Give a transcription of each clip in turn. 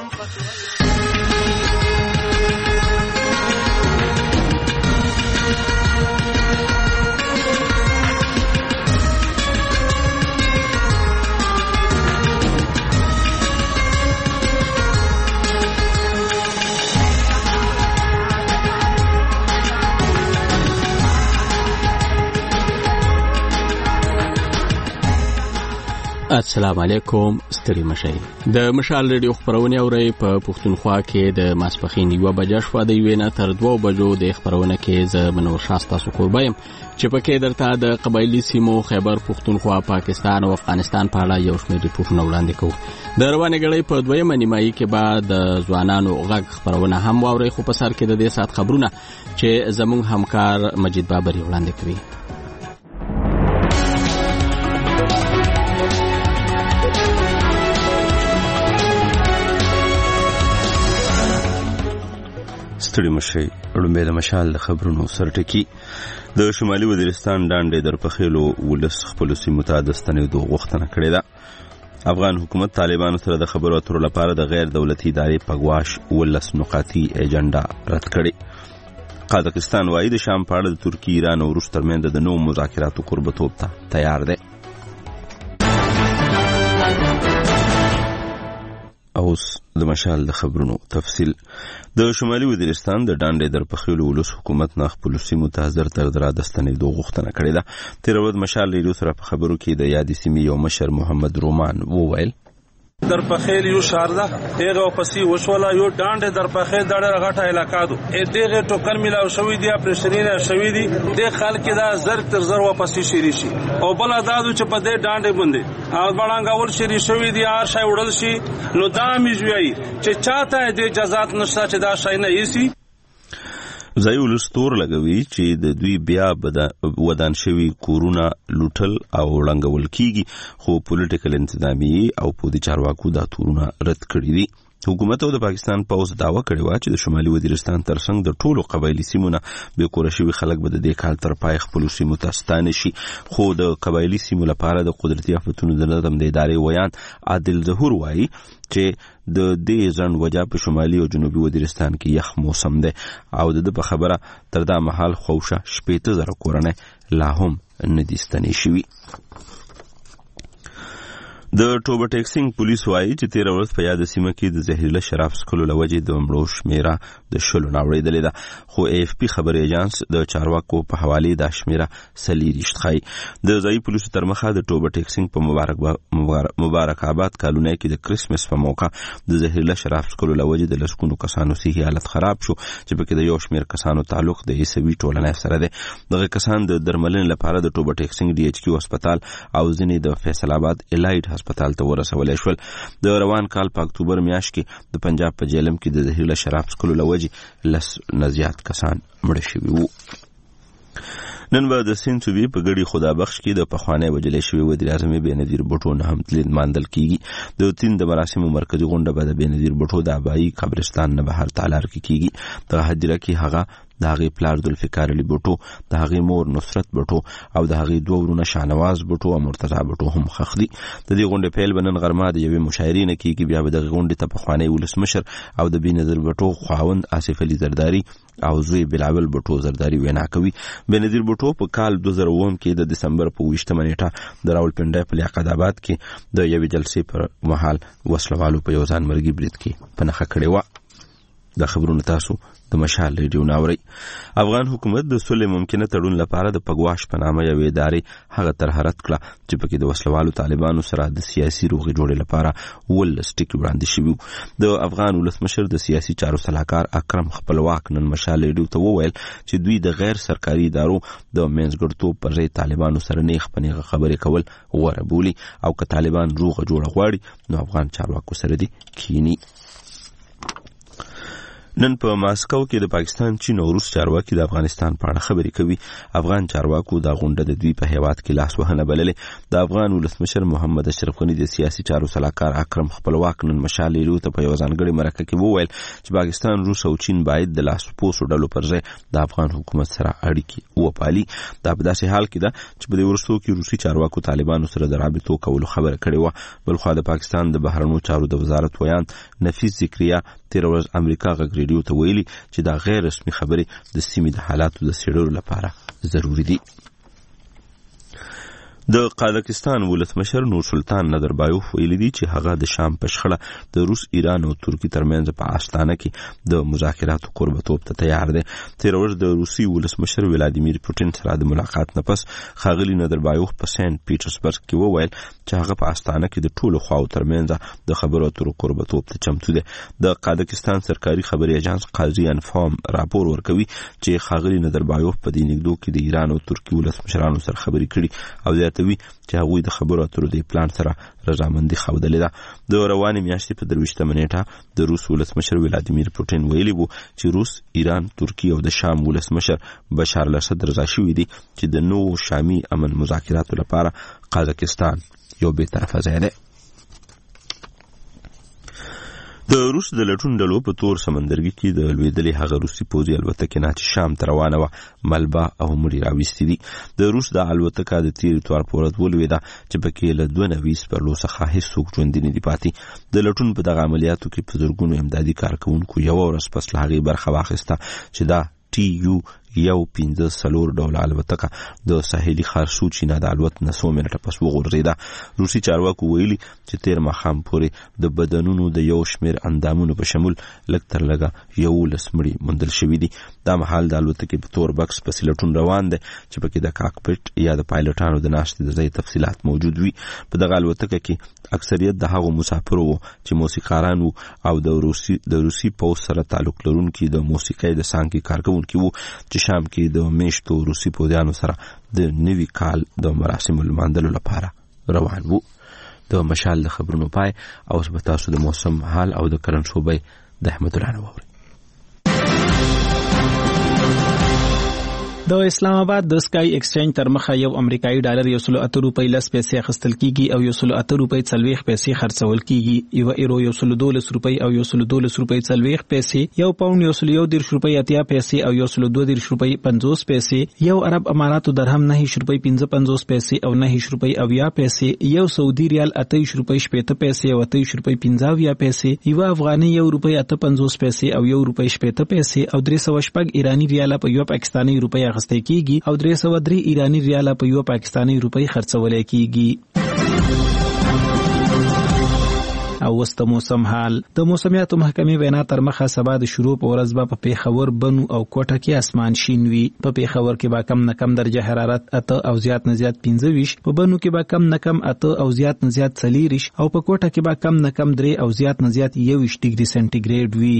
السلام علیکم ستړي مشئ د مشال ریډیو خبرونه اوري په پښتونخوا کې د ماسپخین 1 بجې شو د وینا تر 2 بجو د خبرونه کې ز منور شاستا سکوربایم چې پکې درته د قبایلی سیمو خیبر پښتونخوا پاکستان او افغانستان په اړه یو شمېر ریپورتونه وړاندې کوو د روانه غړي په دویمه نیمایي کې بعد د ځوانانو غږ خبرونه هم واوري خو په سر کې د دې سات خبرونه چې زموږ همکار مجید بابری وړاندې کوي ستړي مشئ لومبه د مشال خبرونو سرټکی د شمالي وزیرستان ډانډې در پخېلو ولس خپل سیمو ته د ستنېدو غوښتنه کړې ده افغان حکومت طالبانو سره د خبرو اترو لپاره د غیر دولتي ادارې په ګواش ولس نقاطي ایجنډا رد کړې قازقستان وايي د شام په اړه د ترکیه ایران او روس ترمنځ د نوو مذاکراتو قربتوب ته تیار دی اوس د مشال د خبرونو تفصیل د شمالي وزیرستان د ډانډې در پخېلو ولس حکومت نه خپل سیمو ته زر تر درا د ستنېدو غوښتنه کړې ده تیر ورځ مشال ریډیو سره په خبرو کې د یادې سیمې یو مشر محمد رومان وویل در پخیل یو شارده هغه پسې وشولا یو ډانډ در پخیل دغه غټه علاقہ دو دغه ټوکر ملاو شوې دی پرشرینه شوې دی د خلک دا زر تر زر واپس شي شي او بل دادو چې په دې ډانډ باندې او بلانګاول شي شوې دی هر شای وړل شي نو دا میږي چې چاته د جزات نشته چې دا شای نه یسي ځای ولستور لګوي چې د دوی بیا ودان شوی کورونه لوټل او ړنګول کیږي خو پولیټیکل انتظامی او پودي چارواکو دا تورونه رد کړی دي حکومت او د پاکستان پوز داوا کړی و چې د شمالي وزیرستان ترڅنګ د ټولو قبایلی سیمونه به کورشوي خلک به د دې کال تر پای خپل سیمو ته ستانه شي خو د قبایلی سیمو لپاره د قدرتي آفتونو د نظم د ادارې ویان عادل ظهور وایي چې د دې ځن وجہ په شمالي او جنوبي وزیرستان کې یخ موسم دی او د په خبره تر دا محل خوشه 15000 کورنۍ لا هم ندي ستنې شوي د ټوبه ټیکسینګ پولیس وایي چې 13 ورځ په یاد سیمه کې د زهرجن شراب څښلو لوجې د مړو شمیره د شلو ناوړېدلې ده خو AFP خبر ایجنس د چارواکو په حواله د شمیره سلی رښتخای د ځای پولیسو تر مخه د ټوبه ټیکسینګ په مبارک آباد کالونی کې د کریسمس په موقع د زهرجن شراب څښلو لوجې د لسکونو کسانو صحي حالت خراب شو چې په کې د یو شمیر کسانو تعلق د عیسوي ټولنې سره ده دغه کسان د درملنې لپاره د ټوبه ټیکسینګ DHQ هسپتال او ځینې د فیصل آباد الایټ هسپتال ته ورسولې شول د روان کال په اکتوبر میاشت کې د پنجاب په جیلم کې د زهرجن شراب څښلو لوجې لس نزيات کسان مړ شوي وو نن به د سین صوبې په ګډي خدا بخش کې د پخوانی وجلې شوی وزیر اعظم بېنظیر بوټو نه هم تلین ماندل کیږي د تین د مراسمو مرکزی غونډه به د بېنظیر بوټو د آبایی قبرستان نه بهر تعالر کیږي د حجره کې هغه د هغه پلار ذوالفقار علي بوټو د هغه مور نصرت بوټو او د هغه دوه ورونه شاهنواز بوټو او مرتضی بوټو هم خخدي د دې غونډې پیل بنن غرمه د یوې مشاعرې نه کیږي بیا به د غونډې ته پخوانی ولسمشر او د بېنظیر بوټو خاوند آصف علي زرداری او زوی بلاول بوټو زرداری وینا کوي بېنظیر بوټو په کال 2009 کې د دسمبر په 20 نیټه د راولپنډۍ په لیاقت آباد کې د یوې جلسې پر مهال وسلوالو په یو ځان مرګي برید کې پنهخه کړې و د خبرونو تاسو د مشال ریډیو ناوري افغان حکومت د صلح ممکنه تړون لپاره د پګواش په نامه یو ادارې هغه ترهرت کړه چې پکې د وسلوالو طالبانو سره د سیاسي روغې جوړې لپاره ولستیک وړاندې شوی د افغان ولسمشر د سیاسي چارو صلاحکار اکرم خپلواک نن مشال ریډیو ته وویل چې دوی د غیر سرکاري ادارو د منځګړتوب پر ځای طالبانو سره نیغ پنیغه خبرې کول غوره بولي او که طالبان روغه جوړه غواړي نو افغان چارواکو سره دي کینی نن په ماسکو کې د پاکستان، چین او روس چارواکي د افغانستان په اړه خبرې کوي. افغان چارواکو د غونډه د دوی په هیواد کې لاسوهنه بللې. د افغان ولسمشر محمد اشرف غني د سیاسي چارو سلاکار اکرم خپلواک نن مشال لیرو ته په یو ځانګړي مرکه کې وویل چې پاکستان، روس او چین باید د لاسپوڅو ډلو پر ځای د افغان حکومت سره اړیکې وپالي. دا په داسې حال کې ده چې په دې وروستو کې روسي چارواکو طالبانو سره د رابطو کولو خبره کړې وه. بلخوا د پاکستان د بهرنیو چارو د وزارت ویان نفیس ذکریا تیر ورځ امریکا غږ ریډیو ته ویلي چې دا غیر رسمي خبرې د سیمې د حالاتو د څېړلو لپاره ضروري دي. د قازقستان ولسمشر نور سلطان نظربایوف ویلي دي چې هغه د شام په شخړه د روس، ایران او ترکیې ترمنځ په آستانه کې د مذاکراتو قربتوب ته تیار دی. تیر ورځ د روسي ولسمشر ولادیمیر پوتین سره د ملاقات نه پس ښاغلي نظربایوف په سینټ پیټرزبرګ کې وویل چې هغه په آستانه کې د ټولو خواو ترمنځ د خبرو اترو قربتوب ته چمتو دی. د قازقستان سرکاري خبري اژانس قاضي انفارم راپور ورکوي چې ښاغلي نظربایوف په دې نږدو کې د ایران او ترکیې ولسمشرانو سره خبرې کړي او زیاتوي چې هغوی د خبرو اترو د پلان سره رضامندي ښودلې ده. د روانې میاشتې په 23 نیټه د روس ولسمشر ولادیمیر پوتین ویلي وو چې روس، ایران، ترکیه او د شام ولسمشر بشار الاسد رضا شوي دي چې د نوو شامي امن مذاکراتو لپاره قازقستان یو بې طرفه ځای دی. د روس د لټون ډلو په تور سمندرګي کې د لوېدلې هغه روسي پوځي الوتکې نه چې شام ته روانه وه ملبه او مړي راویستي دي. د روس د الوتکه د تیر اتوار په ورځ ولوېده چې پکې له 92 سپرلو څخه هیڅوک ژوندي نه دي پاتې. د لټون په دغه عملیاتو کې په زرګونو امدادي کارکوونکو یوه ورځ پس له هغې برخه واخیسته چې دا TU 154 الوتکه د ساحلي ښار سوچي نه د الوت نه 100 منټه پس وغورځېده. روسي چارواکو ویلي چې تیر ماښام پورې د بدنونو د یو شمېر اندامونو په شمول لږ تر لږه 11 مړي موندل شوي دي. دا مهال د الوتکې په تور بکس پسې لټون روان دی چې پکې د کاکپټ یا د پایلټانو د ناستې د ځای تفصیلات موجود وي. په دغه الوتکه کې اکثریت د هغو مسافرو وو چې موسیقاران وو او د روسي پوځ سره تعلق لرونکي د موسیقۍ د څانګې کارکوونکي وو چې شام کې د میشتو روسي پوځیانو سره د نوي کال د مراسمو لمانځلو لپاره روان وو. د مشال د خبرونو پای او اوس به تاسو د موسم حال او د کرن شوبې د احمد الله نووري. د اسلام آباد د سکای ایکسچینج تر مخه یو امریکایي ډالر 108 روپۍ لس پیسې اخیستل کیږي او 108 روپۍ 40 پیسې خرڅول کیږي. یو ایرو 112 روپۍ او 112 روپۍ 40 پیسې، یو پاوند 110 روپۍ 80 پیسې او 112 روپۍ 50 پیسې، یو عرب اماراتو درهم 9 روپۍ 55 پیسې او 9 روپۍ 80 پیسې، یو سعودي ریال 28 روپۍ 70 پیسې او 28 روپۍ 50 پیسې، یو افغاني 1 روپۍ 58 پیسې او 1 روپۍ 70 پیسې او 300 ایرانی ریال په یو پاکستانی روپۍ اخیستل کیږي او 303 ایرانی ریال په یو پاکستانی روپۍ خرڅول کیږي. او وست موسم حال. د موسمیاتو محکمې وینا تر مخه سبا د شروع په ورځ به په پیښور، بنو او کوټه کې اسمان شین وي. په پیښور کې به کم نه کم درجه حرارت 8 او زیات نه زیات 25، په بنو کې به کم نه کم 8 او زیات نه زیات 40 او په کوټه کې به کم نه کم 3 او زیات نه زیات 21 ډیګري سنټیګریډ وي.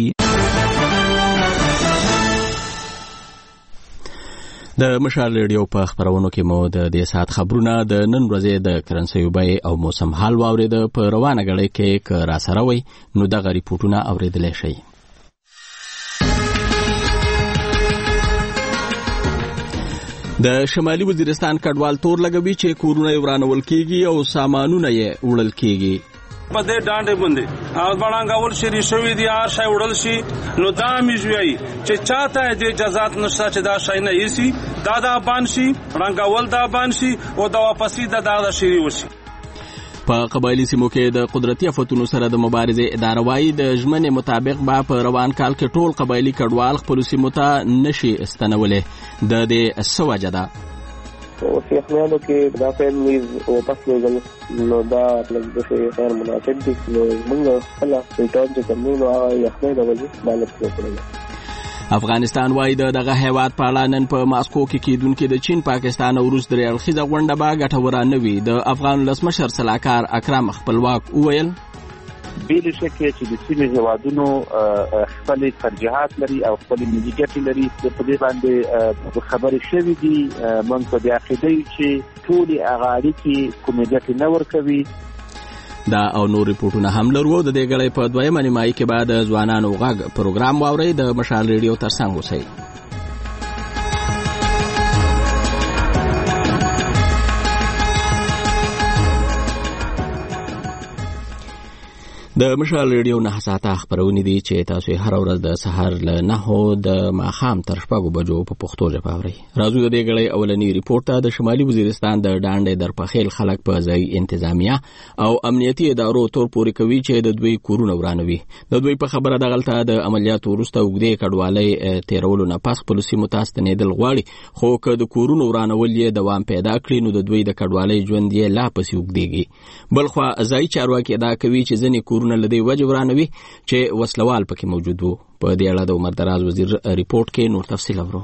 د مشال ریډیو په خبرونو کې مو د دې سات خبرونه د نن ورځې د کرنسي بیې او موسم حال واورید. په روانه غړي کې ک را سره وي نو دغه ریپورتونه اوریدل شي. د شمالي وزیرستان کډوال تور لګوي چې کورونه ورانول کیږي او سامانونه یې وړل کیږي. په دې ډانډې باندې او بڼانګول شي شوی دی هر شی وړل شي نو دا میږي چې چاته دې جزات نشته چې دا شی نه ایسي دا بان شي رنګول دا بان شي او دا واپسې دا شری وشي. په قبایلی سیمو کې د قدرتي آفتونو سره د مبارزې اداره وايي د ژمنې مطابق به په روان کال کې ټول قبایلی کډوال خپل سیمو ته نشي استنولې. د دې څه وجه ده؟ او سیخنیانو کې دا فیملیز او پسلېږل نو دا لږ شي غیر مناسب دي. نو موږ خپل ریټرن چې کومو نو یخنۍ د وجې مالک کړل. افغانستان وايي دغه هیواد په اړه نن په ماسکو کې کېدونکې د چین، پاکستان او روس درې اړخیزه غونډه به ګټوره نه وي. د افغان ولسمشر سلاکار اکرم خپلواک وویل بیل شکه چې د سیمې هیوادونو خپل ترجیحات لري او خپل ملي ګټې لري. په دې باندې خبرې شوې دي. موږ په دې عقیده یو چې ټولې هغه اړیکې کومې ګټې نه ورکوي. دا او نور ریپورتونه هم لرو. د دې غړې په دویمه نیمایي کې بعد ځوانانو غږ پروګرام واوري د مشال ریډیو ترڅنګ اوسئ. د مشال ریډیو 9 ساعته خبرونه دي چې تاسو هر ورځ د سحر له 9 د ماښام تر 6 بجو په پښتو ژبه اورئ. راځو د دې غړې اولنی ریپورت ته. د شمالي وزیرستان د ډانډې درپخیل خلک په ځای انتظامیه او امنیتي ادارو تور پورې کوي چې د دوی کورونه ورانوي. د دوی په خبره دغلته د عملیاتو وروسته وګړي کډوالۍ تیرولو نه پس پولیسي متستنیدل غواړي، خو که د کورونو ورانول یې دوام پیدا کړي نو د دوی د کډوالۍ ژوند یې لا پسې وګړيږي. بلخوا ځای چارواکي ادا کوي چې ځنې کورونه لدی وجه ورانوي چې وسلوال پکې موجود وو. په دې اړه د عمر دراز وزیر ریپورت کې نور تفصیل اورو.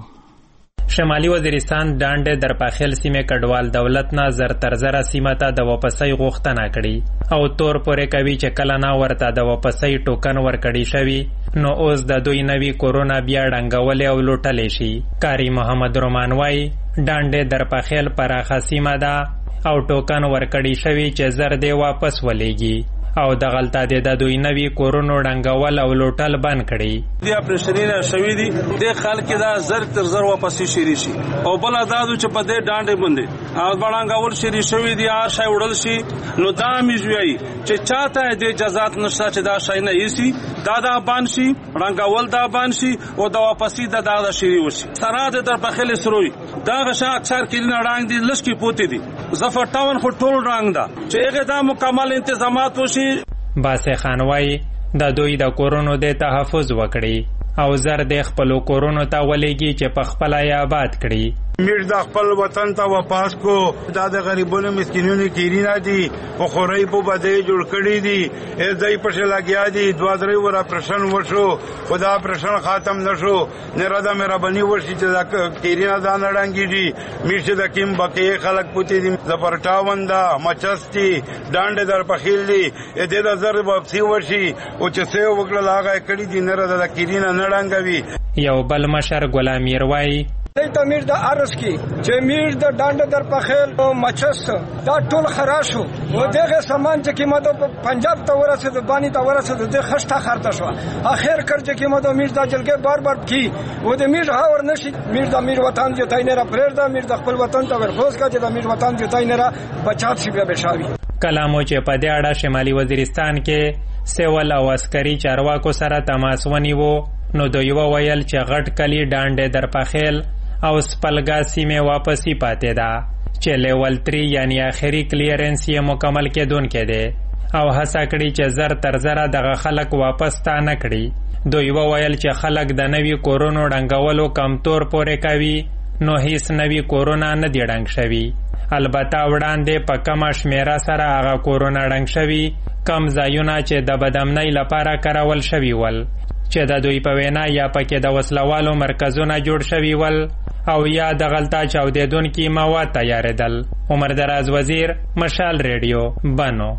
شمالي وزیرستان ډانډې درپاخیل سیمه کډوال دولت نه زر تر زره سیمه ته د واپسۍ غوښتنه کړي او تور پورې کوي چې کله نه ورته د واپسۍ ټوکن ورکړي شوی نو اوس د دوی نوي کورونا بیا ډنګولې او لوټلې شي. کاری محمد رومان وای ډانډې درپاخیل پراخه سیمه ده او ټوکن ورکړي شوی چې زر دې واپس ولېږي او د غلطه د دوی نوي کورونو ډنګول او لوټل بند کړي. دی اپریشنونه شوی دي د خلک دا زر تر زر واپس شي شي او بل ازادو چې په دې ډانډې باندې او بڑانګول شي شوی دي هر شای وړل شي نو دا میږي چې چاته د جزات نشته چې دا شای نه یسي دا بان شي رنګول دا بان شي او دا واپسې دا شي وشي. سره د درپخیل سروي دا غشا اکثر کلینه رنګ دي لشکي پوتې دي زفر ټاون خو ټول رنګ دا چې هغه دا مکمل انتظامات وشي. باسه خانوای د دوی د کورونو د تحفظ وکړي او زر د خپل کورونو ته ولېږي چې په خپل آباد کړي. میر د خپل وطن ته واپس کو. دا د غریبونو مسکینونو کیرینا دي او خوري په بده جوړ کړي دي. دای په شلاګیا دي 2-3 ور اپریشن وشو خدا اپریشن ختم نشو نه رادا مهرباني وشي چې دا کیرینا دا نړنګي دي. میشه د کیم بقې خلک پوتې دي زپرټاون دا مچستی ډانډ در پخیل دي دې د زر واپسی وشي او چې سه وګړه لاغه کړي دي نه رادا کیرینا نړنګوي. یو بل مشر غلام میروای ته میر د ارس کی چې میر د ډانډ در پخیل او مچس دا ټول خراشو و دغه سامان چې قیمتو په پنجاب ته ورسېد بانی ته ورسېد د خشته خرته شو اخر کړ چې قیمتو میر د جلګه بار بار کی و د میر هاور نشي میر د میر وطن جو تاینه را پرېږ د میر د خپل وطن ته ورخوز کا چې د میر وطن جو تاینه را بچات شي به بشاوي. کلامو چې په دې اړه شمالي وزیرستان کې سیول او عسکري چارواکو سره تماس ونیو نو دوی وویل چې غټ کلی ډانډې درپخیل او سپلګا سیمه واپسی پاتې ده چې لیول 3 یعنی آخري کلیرنس یې مکمل کېدونکې ده او هڅه کړي چې زر تر زره دغه خلک واپس تا نه کړي. دوی وویل چې خلک د نوي کورونو ډنګولو کم تور پورې کوي نو هیڅ نوي کورونا نه دی ډنګ شوي. البته وړاندې په کمه شمیره سره هغه کورونا ډنګ شوي کم ځایونه چې د بدامنۍ لپاره کارول شوي ول چې د دوی په وینا یا پکې د وسلوالو مرکزونه جوړ شوي ول او یا د غلطه چاودیدونکي مواد تیارېدل. عمر دراز وزیر مشال ریډیو بنو.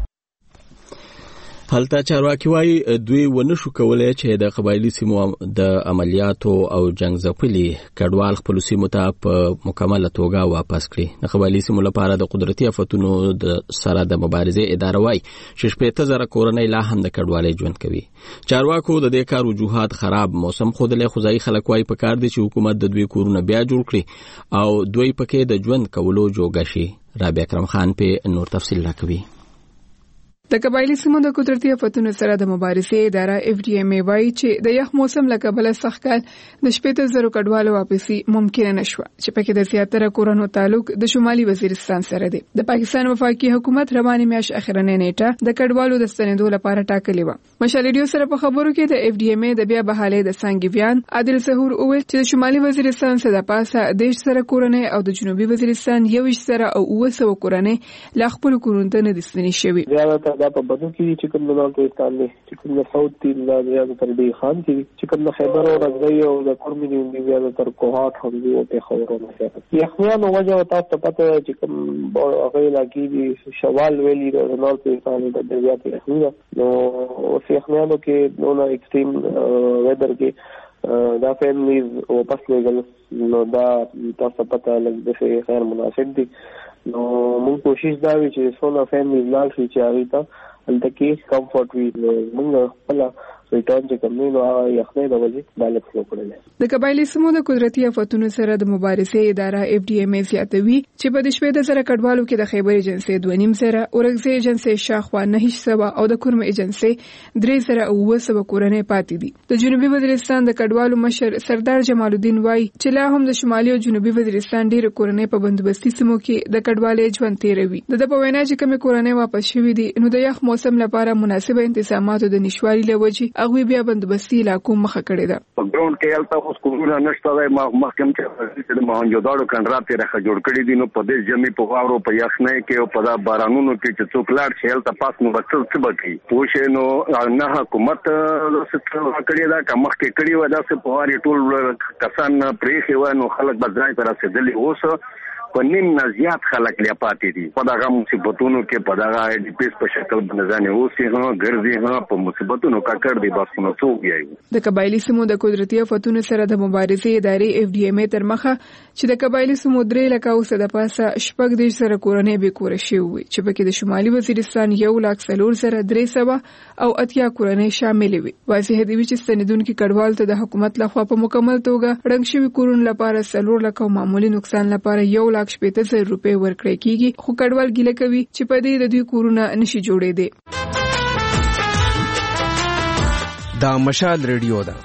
هلته چارواکي وایي دوی ونشو کولای چې د قبایلی سیمو د عملیاتو او جنگ ځپلي کډوال خپل سیمو ته په مکمله توګه واپس کړي. د قبایلی سیمو لپاره د قدرتي آفتونو د سره د مبارزې اداره وایي چې 15,000 کورنۍ لا هم د کډوالۍ ژوند کوي. چارواکو د دې کار وجوهات خراب موسم خودلې خدای خلک وایي په کار دي چې حکومت د دوی کورونه بیا جوړ کړي او دوی پکې د ژوند کولو جوګه شي. رابعه اکرم خان په نور تفصیل راکوي. د قبایلی سیمو د قدرتي آفتونو سره د مبارزې اداره FDMA وایي چې د یخ موسم له کبله سخکال د 15,000 کډوالو واپسی ممکن نشو چې پکې د زیاتره کورونو تعلق د شمالي وزیرستان سره دی. د پاکستان وفاقي حکومت رواني میاشت اخرنه نیټه د کډوالو د ستنېدو لپاره ټاکلې و. مشال ریډیو سره په خبرو کې د FDMA د بیا بحالې د سانګویان عادل ظهور اوه چې د شمالي وزیرستان سره پاسه د سره کورنۍ او د جنوبي وزیرستان یو سره او 900 کورنۍ لا خپل کورونو ته نه دستنی شوی. دا په بدو کې چې کوم بلوچستان دی چې کوم ساوث دی دا زیاده تر دی خان کې چې کوم خیبر او رضوی او د کورمینی دی زیاده تر کوهات هم دی او په خبرونه سره یخنیانو وجه تاسو پته چې کوم هغه علاقې دي شوال ویلي د بلوچستان د زیاتې یخنی نو اوس یخنیانو کې نو ایکستریم ویدر کې دا فیملیز واپس لګل نو دا تاسو پته لګ د خیر مناسب دي. نو موږ کوشش دا وی چې څونه فیملی لاړ شي چې هغه ته دلته کې کمفورټ وي موږ خپل ریټرن چې کومینو یخنۍ د وجې بالغ وکړل. د قبایلی سیمو د قدرتي آفتونو سره د مبارزې اداره FDMA زیاتوي چې په 14,000 کډوالو کې د خیبر ایجنسی 2.5 اورګزي ایجنسی شاخوا 900 او د کورم ایجنسی 3,900 کورنۍ پاتې دي. د جنوبي وزیرستان د کډوالو مشر سردار جمال الدین وای چې لا هم د شمالي او جنوبي وزیرستان ډېر کورنۍ په بندوبستي سیمو کې د کډوالۍ ژوند تیروي. د په وینا چې کومې کورنۍ واپس شوې دي نو د یخ موسم لپاره مناسب انتظاماتو د نشوالي لوجې هغه بیا بندوبستي علاقو مخه کړې ده. په ګراوند کې البته اوس کومه نشته ده محکم چې د مهنجوداړو کنډرات راخه جوړ کړی دي نو په دې جمعي په غاورو په یخنۍ کې او په بارانونو کې چې څوک لاړ شي البته پاس نو بچل څه بکی پوښې نو نه حکومت څه کړی دا کوم مخکې کړی و دا څه په واري ټول کسان پرېخي و نو خلک بځای تر رسیدلی اوس په نیم نه زیات خلک لیا پاتې دي په دغه مصیبتونو کې په دغه DPS په شکل باندې ځانې اوسې ګرځي په مصیبتونو کاکړ دی بس نو څوک یې. د قبایلی سیمو د قدرتي آفتونو سره د مبارزې ادارې FDMA تر مخه چې د قبایلی سیمو 3 لک او د پاسه شپږ د سره کورنۍ به کور شي وي چې پکې د شمالي وزیرستان 1,04,300 او اتیا کورنۍ شامل وي. واضح دی چې ستنیدونکو کډوال ته د حکومت لخوا په مکمل توګه رنګ شوی کورون لپاره 4 لک او معمولی نقصان لپاره 1,50,000 روپۍ ورکړي کیږي خو کډوال ګیله کوي چې په دې د دوی کورونه نشي جوړېدي. دا مشال ریډیو ده.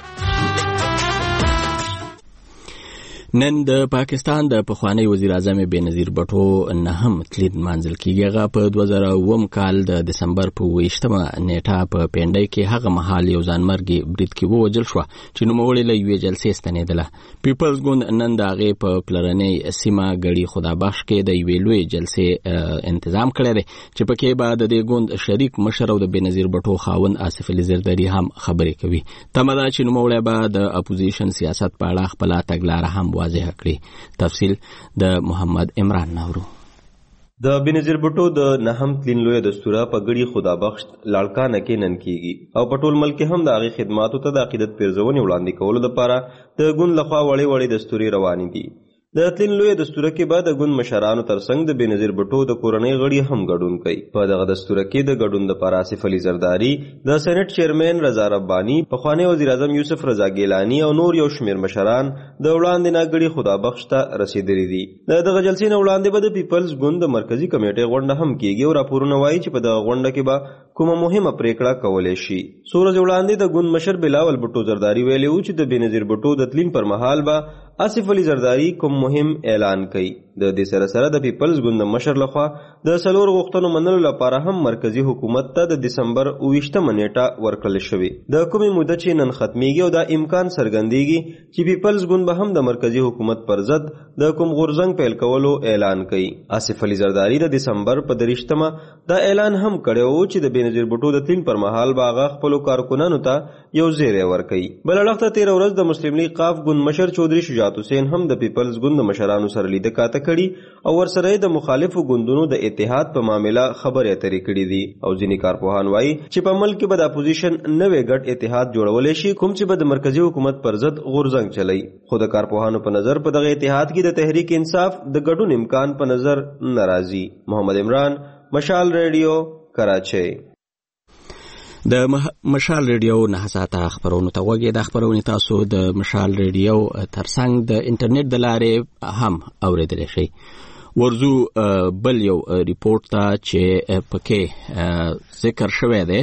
نن د پاکستان د پخوانی وزیر اعظم بېنظیر بټو نهم تلین منځل کیږي. هغه په 2009 کال د دسمبر په 28مه نیټه په پینډای کې هغه مهال یو ځانمرګي برید کې ووجل شو چې نوموړی له یوې جلسې ستنېدله. پیپلز ګوند نن د هغې په پلرنۍ سیمه ګړي خدابخش کې د یوې لوی جلسې تنظیم کړی دی چې پکې به د دې ګوند شریک مشر او د بېنظیر بټو خاوند آصف علي زرداري هم خبرې کوي. تمه ده چې نوموړی به د اپوزیشن سیاست په اړه خپله تګلاره هم واضح کړي. تفصیل د محمد عمران نورو. د بېنظیر بټو د نهم تلین لوی دستوره په ګړي خدابخش لاړکانه کې نن کیږي او په ټول ملک هم د هغې خدماتو ته د عقیدت پیرزونې وړاندې کولو لپاره د ګوند لخوا وړې دستورې روانې دي. د تلین لوی دستوره کې به د ګوند مشرانو ترڅنګ د بېنظیر بټو د کورنۍ غړي هم ګډون کوي. په دغه دستوره کې د ګډون لپاره آصف علي زرداري، د سېنات چیرمن رضا رباني، پخوانی وزیر اعظم یوسف رضا ګیلاني او نور یو شمېر مشران د وړاندې نه ګړي خدابخش ته رسیدلي دي. دغه جلسې نه وړاندې به د پیپلز ګوند د مرکزي کمیټې غونډه هم کیږي او راپورونه وایي چې په دغه غونډه کې به کومه مهمه پریکړه کولای شي. څو ورځې وړاندې د ګوند مشر بلاول بټو زرداري ویلي و چې د بېنظیر بټو د تلین پر مهال به آصف علي زرداري کوم مهم اعلان کوي. د دې سره سره د پیپلز ګوند مشر لخوا د 4 غوښتنو منلو لپاره هم مرکزی حکومت ته د دسمبر 28مه نیټه ورکړل شوې. د کومې موده چې نن ختميږي او دا امکان څرګندېږي چې پیپلز ګوند به هم د مرکزی حکومت پر ضد د کوم غورځنګ پیل کولو اعلان کوي. آصف علي زرداري د دسمبر په 30مه دا اعلان هم کړی و چې د بېنظیر بټو د تلین پر مهال به هغه خپلو کارکنانو ته یو زیری ورکوي. بل اړخ ته 13 ورځ د مسلم لیگ قاف ګوند مشر چودري شجاعت حسین هم د پیپلز ګوند مشرانو سره لیدنه کاته کړي او ورسره د مخالفو ګوندونو د اتحاد په معاملې خبرې اترې کړې دي او ځینې کارپوهان وایي چې په ملک کې به د اپوزیشن نوې ګډ اتحاد جوړولای شي کوم چې به د مرکزی حکومت پر ضد غورځنګ چلای. خو د کارپوهانو په نظر په دغه اتحاد کې د تحریک انصاف د ګډون امکان په نظر ناراضي. محمد عمران، مشال ریډیو، کراچۍ. د مشال ریډیو نه ساته خبرونه ته وګورئ. د خبرونه تاسو د مشال ریډیو ترڅنګ د انټرنیټ د لارې هم اوریدلی شئ. ورزو بل یو ریپورت ته چې پکې ذکر شوی دی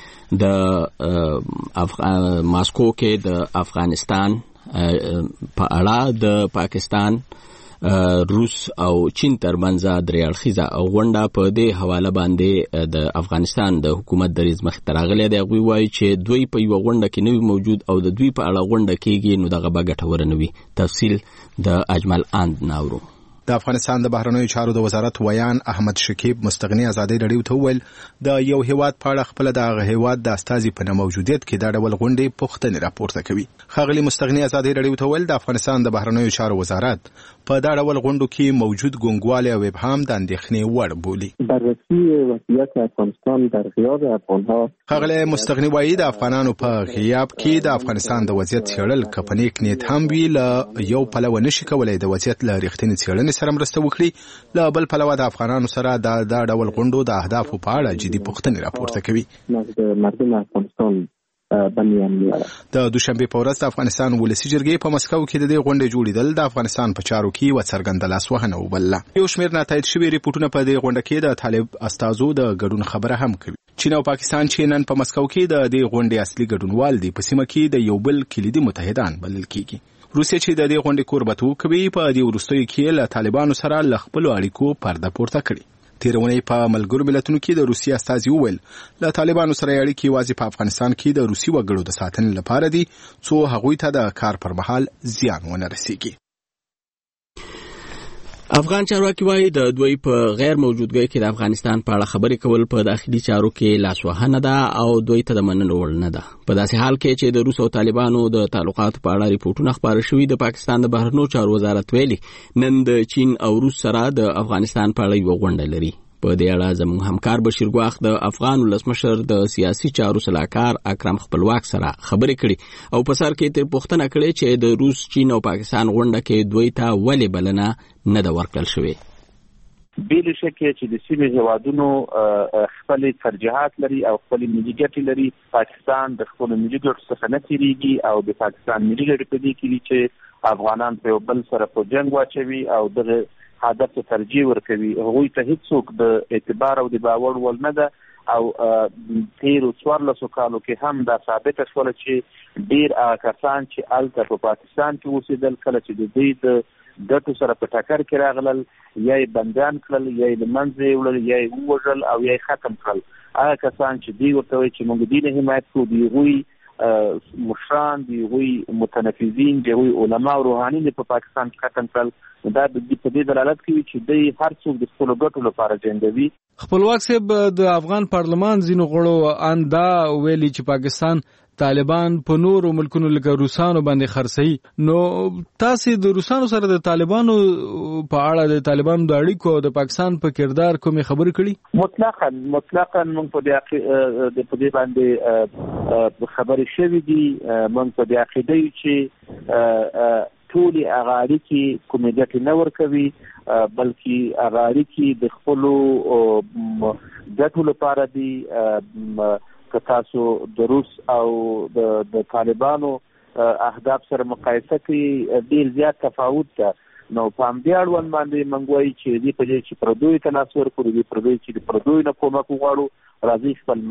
د ماسکو کې د افغانستان په اړه د پاکستان، روس او چین ترمنځ درې اړخیزه غونډه په دې حواله باندې د افغانستان د حکومت دریځ مخ ته راغلی دی. هغوی وایي چې دوی په یوه غونډه کې نه وي موجود او د دوی په اړه غونډه کېږي نو دغه به ګټوره نه وي. تفصیل د اجمل اند ناورو. د افغانستان د بهرنیو چارو د وزارت ویان احمد شکیب مستغنی ازادي رادیو ته ویل د یو هیواد په اړه خپل د هیواد د استازي په موجودیت کې دا ډول غونډې پوښتنې راپورته کوي. خغلی مستغنی ازادي رادیو ته ویل د افغانستان د بهرنیو چارو وزارت په دا ډول غونډو کې موجود ګونګوالي او ابهام د اندېښنې وړ بولي. بررسی وضعیت افغانستان در غیاب افغانها. خغلی مستغنی وایي د افغانانو په غیاب کې د افغانستان د وضعیت څېړل کپنیک نیت هم وی له یو پلوه نشي کولای د وضعیت له رښتینې څېړنې ټولنې سره مرسته وکړي. له بل پلوه د افغانانو سره د ډول غونډو د اهدافو په اړه جدي پوښتنې راپورته کوي. د دوشنبه په ورځ د افغانستان ولسی جرګې په مسکو کې د دې غونډې جوړیدل د افغانستان په چارو کې و څرګنده لاسوهنه وبلله. یو شمېر ناتایید شوي ریپورتونه په دې غونډه کې د طالب استازو د ګډون خبره هم کوي. چین او پاکستان چې نن په مسکو کې د دې غونډې اصلي ګډونوال دي په سیمه کې د یو بل کلیدي متحدان بلل کیږي. روسیه چې د دې غونډې کوربتوب کوي په دې وروستیو کې له طالبانو سره له خپلو اړیکو پرده پورته کړي. تیرونی په ملګرو ملتونو کې د روسیې استازي وویل له طالبانو سره اړیکې یوازې په افغانستان کې د روسي وګړو د ساتنې لپاره دي څو هغوی ته د کار پر مهال زیان ونه رسیږي. افغان چارواکي وايي د دوی په غیر موجودګۍ کې د افغانستان په اړه خبرې کول په داخلي چارو کې لاسوهنه ده او دوی ته د منلو وړ نه ده. په داسې حال کې چې د روس او طالبانو د تعلقاتو په اړه ریپورتونه خپاره شوي، د پاکستان د بهرنیو چارو وزارت ویلي نن د چین او روس سره د افغانستان په اړه یو غونډه لري. په دې اړه زموږ همکار بشیر ګواخ د افغان ولسمشر د سیاسي چارو سلاکار اکرم خپلواک سره خبرې کړي او په سر کې تر پوښتنه کړې چې د روس، چین او پاکستان غونډه کې دوی ته ولې بلنه نه ده ورکړل شوې. بیل شکه چې د سیمې هیوادونو خپل ترجیحات لري او خپل ملي ګټې لري. پاکستان د خپل ملي ګټو څخه نه تیریږي او د پاکستان ملي ګټې په دې کې چې افغانان په بل سره په جنگ واچوي او دغه هدف ته ترجیح ورکوي. هغوی ته هیڅوک د اعتبار او د باور وړ نه ده او تیرو 14 کالو کې هم دا ثابته شوله چې ډیر کسان چې هلته په پاکستان کې اوسېدل کله چې د دوی د ګټو سره په ټکر کې راغلل یا یې بندیان کړل یا یې له منځه یې وړل یا یې ووژل او یا یې ختم کړل. هغه کسان چې دوی ورته وایي چې موږ دین حمایت کوو، د هغوی مشران، د هغوی متنفذین، د هغوی علما او روحانیون په پاکستان کې ختم کړل. دا د دې دلالت کوي چې دوی هر څوک د خپلو ګټو لپاره جنګوي. خپلواک صاحب د افغان پارلمان ځینو غړو اندا ویلي چې پاکستان طالبان په نورو ملکونو لکه روسانو باندې خرڅوي. نو تاسو د روسانو سره د طالبانو په اړه د طالبانو د اړیکو او د پاکستان په کردار کومې خبرې کړي؟ مطلقاً موږ په دې باندې خبرې شوې دي. موږ په دې عقیده یو چې ټولې هغه اړیکې کومې ګټې نه ورکوي بلکې هغه اړیکې د خپلو ګټو لپاره دي. که تاسو د روس او د طالبانو اهداف سره مقایسه کړئ ډیر زیات تفاوت ده. نو په همدې اړوند باندې موږ وایو چې دې په ځای چې پردوی ته لاس ورکړو، دې پردوی چې د پردوی نه کومک وغواړو، راځي خپل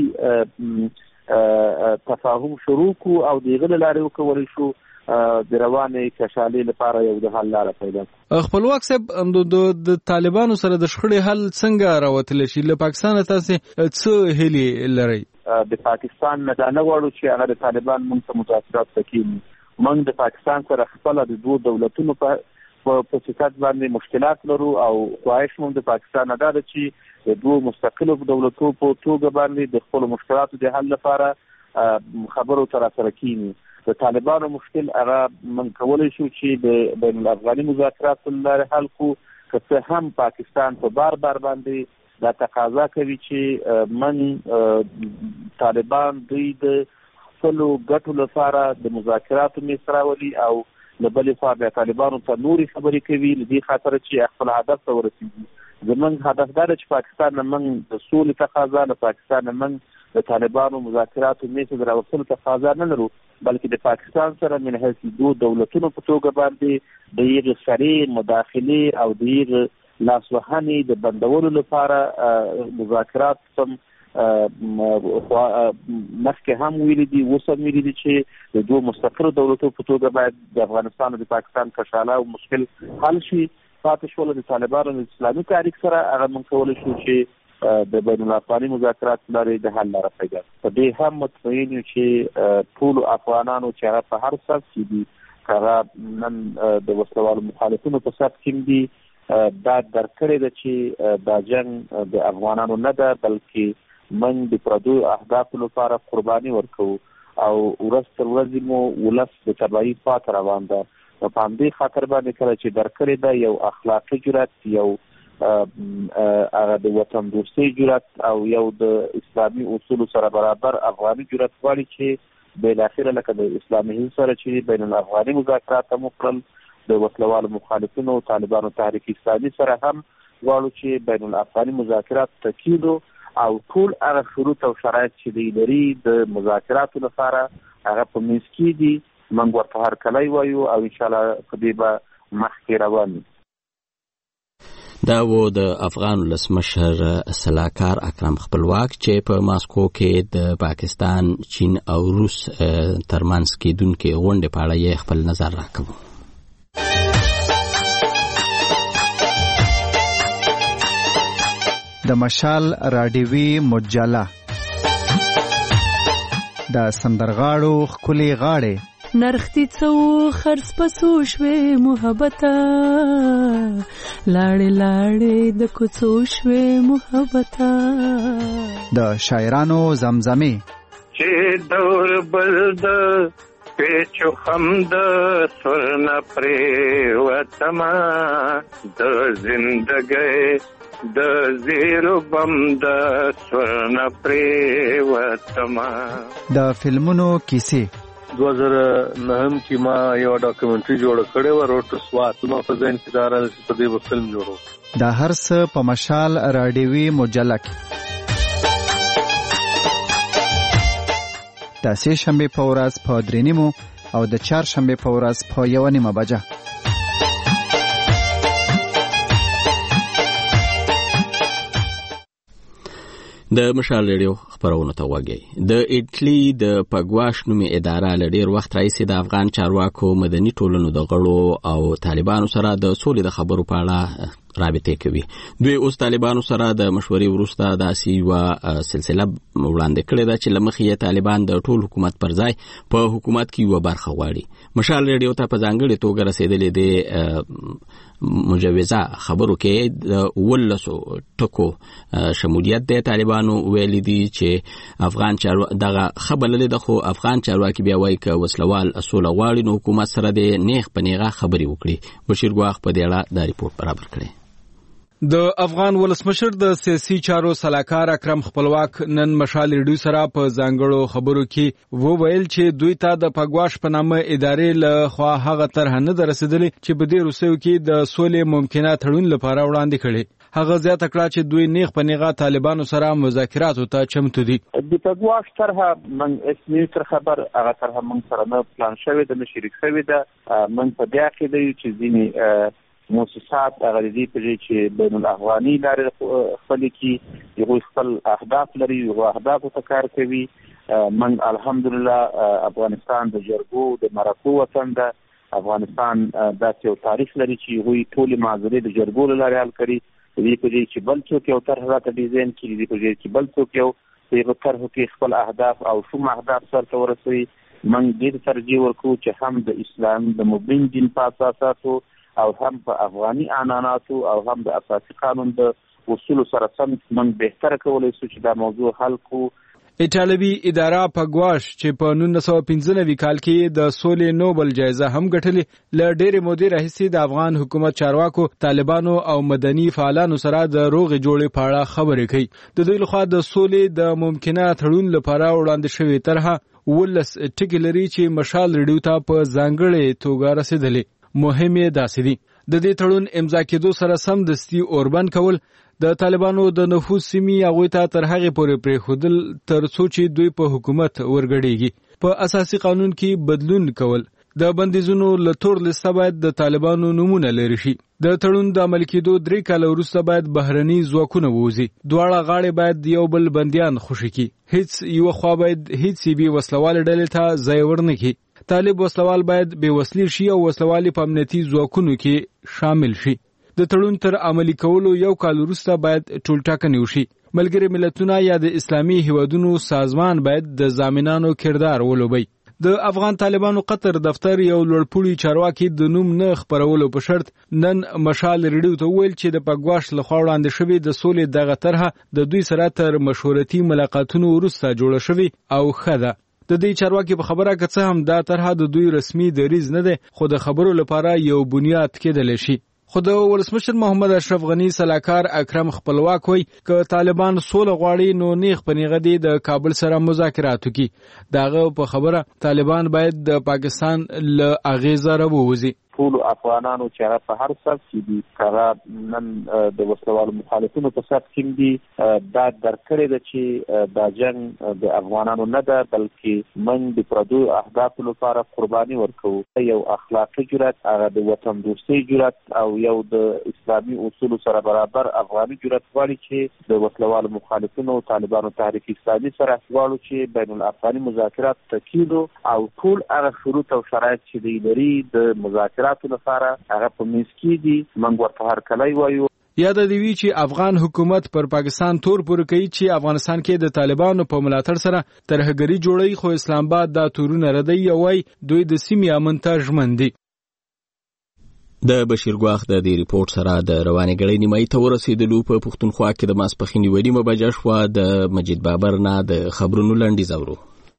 منځي تفاهم شروع کړو او د هغې له لارې وکولی شو د روانې کشالۍ لپاره یو د حل لاره پیدا کړو. خپلواک صاحب د طالبانو سره د شخړې حل څنګه راوتلی شي؟ له پاکستانه تاسې څه هیلې لرئ؟ د پاکستان نه دا نه غواړو چې هغه د طالبان موږ ته مذاکرات ته کښېني. موږ د پاکستان سره خپله د دوو دولتونو په صفت باندې مشکلات لرو او خواهش موږ د پاکستان نه دا ده چې د دوو مستقلو دولتو په توګه باندې د خپلو مشکلاتو د حل لپاره خبرو ته راسره کښېني. د طالبانو مشکل هغه موږ کولی شو چې د بین الافغاني مذاکراتو له لارې حل کړو. که څه هم پاکستان په بار باندې دا تقاضا کوي چې من طالبان دوی د خپلو ګټو لپاره د مذاکراتو میز راولي او له بلې خوا بیا طالبانو ته نورې خبرې کوي له دې خاطره چې خپل هدف ته ورسېږي. زموږ هدف دا ده چې پاکستان نه موږ د سولې تقاضا، له پاکستان نه موږ د طالبانو مذاکراتو میز ته راوستلو تقاضا نه لرو، بلکې د پاکستان سره من حیث دوو دولتونو په توګه باندې د هغې سرې مداخلې او د هغې لاسوهنې د بندولو لپاره مذاکرات سم مخکې هم ویلي دي، اوس هم ویلي دي چې د دوو مستقلو دولتو په توګه باید د افغانستان او د پاکستان کشاله او مشکل حل شي. پاتې شوله د طالبانو د اسلامي تحریک سره هغه موږ کولی شو چې د بین الافغاني مذاکرات لارې د حل لاره پیدا. په دې هم مطمئن یو چې ټولو افغانانو چې هغه په هر صف کې دي، که هغه نن د وسلوالو مخالفینو په صف کې دي، دا درک کړې ده چې دا جنګ د افغانانو نه ده بلکې من د پردیو اهدافو لپاره قرباني ورکوو او ورځ تر ورځې مو ولس د تباهي خواته روان ده. نو په همدې خاطر باندې کله چې درک کړې ده یو اخلاقي جرأت، یو هغه د وطن دوستۍ جرأت او یو د اسلامي اصولو سره برابر افغاني جرأت غواړي چې بالاخره لکه د اسلامي هند سره چې بین الافغاني مذاکرات هم وکړل د وسلوالو مخالفینو طالبانو تحریک اسلامي سره هم غواړو چې بین الافغاني مذاکرات تکیدو او ټول هغه شروط او شرایط چې دی لري د مذاکراتو لپاره هغه په میز کې دي. موږ ورته هرکلی وایو او انشاءالله په دې به مخکې روان یو. دا و د افغان ولسمشر سلاکار اکرم خپلواک چې په ماسکو کې د پاکستان، چین او روس ترمنځ کېدونکې غونډې په اړه یې خپل نظر راکوي. د مشال راډیوي مجله د سندرغاړو ښکلې غاړې نرختی څو خرڅ پسو شوې محبته لاړې لاړې د کوڅو شوې محبته د شاعرانو زمزمې چې دور بل د پیچو خم د سرنا پرې وتما د زندګۍ د زیرو بم د سرنا پرې وتما. د فلمونو کیسې 2009 کې ما یو ډاکومنټري جوړ کړې و روټ سوات ما په ځین کې دارل په دې فلم جوړو. دا هر څه په مشال راډیوي مجله کې د سه شنبه په ورځ په 3:30 او د چهار شنبه په ورځ په 1:30 بجه. د مشال ریډیو خبرونه ته وګورئ. د ایټلی د پګواش نومي اداره له ډیر وخت راځي د افغان چارواکو، مدني ټولنو د غړو او طالبانو سره د سولې د خبرو په اړه رابطه کوي. دوی اوس طالبانو سره د مشورې وروسته داسې یو سلسله وړاندې کړې ده چې لمخې طالبان د ټول حکومت پر ځای په حکومت کې یو برخه غواړي. مشال ریډیو ته په ځانګړې توګه رسیدلې د مجوزه خبرو کې د ولسو ټکو شمولیت د طالبانو ویلي دي چې افغان دغه خبر لري د خو افغان چارواکي بیا وایي ک وسلوال اصول غواړي نو حکومت سره د نیغ په نیغه خبري وکړي. بشیر ګواخ په دې اړه د ریپورت برابر کړي. د افغان ولسمشر د سیاسي چارو سلاکار اکرم خپلواک نن مشال ریډیو سره په ځانګړو خبرو کې وویل چې دوی ته د پګواش په نامه ادارې له خوا هغه طرح نه درسېدلې چې په دې روسیو کې د سولې ممکنه تړون لپاره وړاندې کړي. هغه زیاته کړه چې دوی نیغ په نیغه طالبانو سره مذاکراتو ته چمتو دي. د پګواش طرح من اسمي تر خبر هغه طرح من سره نه پلان شوی د شریک شوی ده. من په دې کې دی چې ځینې مؤسسات هغه دي چې بین الافغاني لارې خپل کې یو خپل اهداف لري، یو اهداف ته کار کوي. من الحمدلله افغانستان د جرګو د مرکو وطن ده. افغانستان داسې یو تاریخ لري چې هغوی ټولې معضلې د جرګو له لارې حل کړي. دې په دې چې بل څوک یو طرح راته ډیزاین کړي، دې په دې چې بل څوک یو په طرح کې خپل اهداف او شوم اهداف سره ورسوي. من دې ترجیح ورکوو چې هم د اسلام د مبین دین په اساساتو او هم په افغاني عنعناتو او هم د اساسي قانون د اصولو سره سم من بهتره کولای شو چې دا موضوع حل کو. ایټالوي اداره پګواش چې په 1995 کال کې د سولې نوبل جایزه هم ګټلې ل ډېرې مودې راهیسې د افغان حکومت چارواکو، طالبانو او مدني فعالانو سره د روغې جوړې په اړه خبرې کوي. د دوی لخوا د سولې د ممکنه تړون لپاره وړاندې شوې طرحه 19 ټکي لري چې مشال ریډیو ته په ځانګړې توګه رسیدلې. مهم یې داسې دي د دې تړون امضا کېدو سره سم دستي اوربند کول، د طالبانو د نفوذ سیمې هغوی ته تر هغې پورې پرېښودل تر څو چې دوی په حکومت ورګډېږي، په اساسي قانون کې بدلون کول، د بندیزونو له تور لیسته باید د طالبانو نومونه لرې شي. د تړون د عملي کېدو 3 کاله وروسته باید بهرني ځواکونه ووځي. دواړه غاړې باید یو بل بندیان خوشي کړي. هیڅ یوه خوا باید هیڅ بې وسلوالې ډلې ته ځای ورنه کړي. طالب وسلوال باید بې وسلې شي او وسلوالې په امنیتي ځواکونو کې شامل شي. د تړون تر عملي کولو 1 کال وروسته باید ټولټاکنې وشي. ملګري ملتونه یا د اسلامي هیوادونو سازمان باید د ضامنانو کردار ولوبي. د افغان طالبانو قطر دفتر یو لوړپوړي چارواکي د نوم نه خبرولو په شرط نن مشال ریډیو ته ویل چې د پګواش لخوا وړاندې شوی د سولې دغه طرحه د دوی سره تر مشورتي ملاقاتونو وروسته جوړه شوی او ښه ده. د دې چارواکي په خبره که څه هم دا طرحه د دوی رسمي دریځ نه ده، خو د خبرو لپاره یو بنیاد کېدلی شي. خو د ولسمشر محمد اشرف غنی سلاکار اکرم خپلواک وایي که طالبان سوله غواړي نو نیغ په نیغه دي د کابل سره مذاکرات وکړي. د هغه په خبره طالبان باید د پاکستان له اغېزه راووځي. ټول افغانانو چې هغه په هر څه کې دي هغه نن د وسلوالو مخالفینو په صف کې دي دا درکړې ده چې دا جنگ د افغانانو نه ده بلکې موږ د پردو اهدافو لپاره قرباني ورکوو یو اخلاقي جرأت هغه د وطن دوستۍ جرأت او یو د اسلامي اصولو سره برابر افغاني جرأت غواړي چې د وسلوالو مخالفینو طالبانو تحریک اسلامي سره غواړو چې بین الافغاني مذاکرات تکیدو او ټول هغه شروط او شرایط چې دی لري د مذاکراتو لپاره هغه په میز کې دي موږ ورته هرکلی وایو. یاد دی وی چې افغان حکومت پر پاکستان تور پور کوي چې افغانستان کې د طالبانو په ملاتړ سره ترهګری جوړي خو اسلام آباد دا تورونه ردی وای دوی د سیمې امن ته ژمن دي. د بشیر ګواخ د دې ریپورت سره د رواني غړي نیمای ته ورسېدلو په پښتونخوا کې د ماسپخین نیولې مباجه شو د مجید بابر نه د خبرونو لنډیز اورو.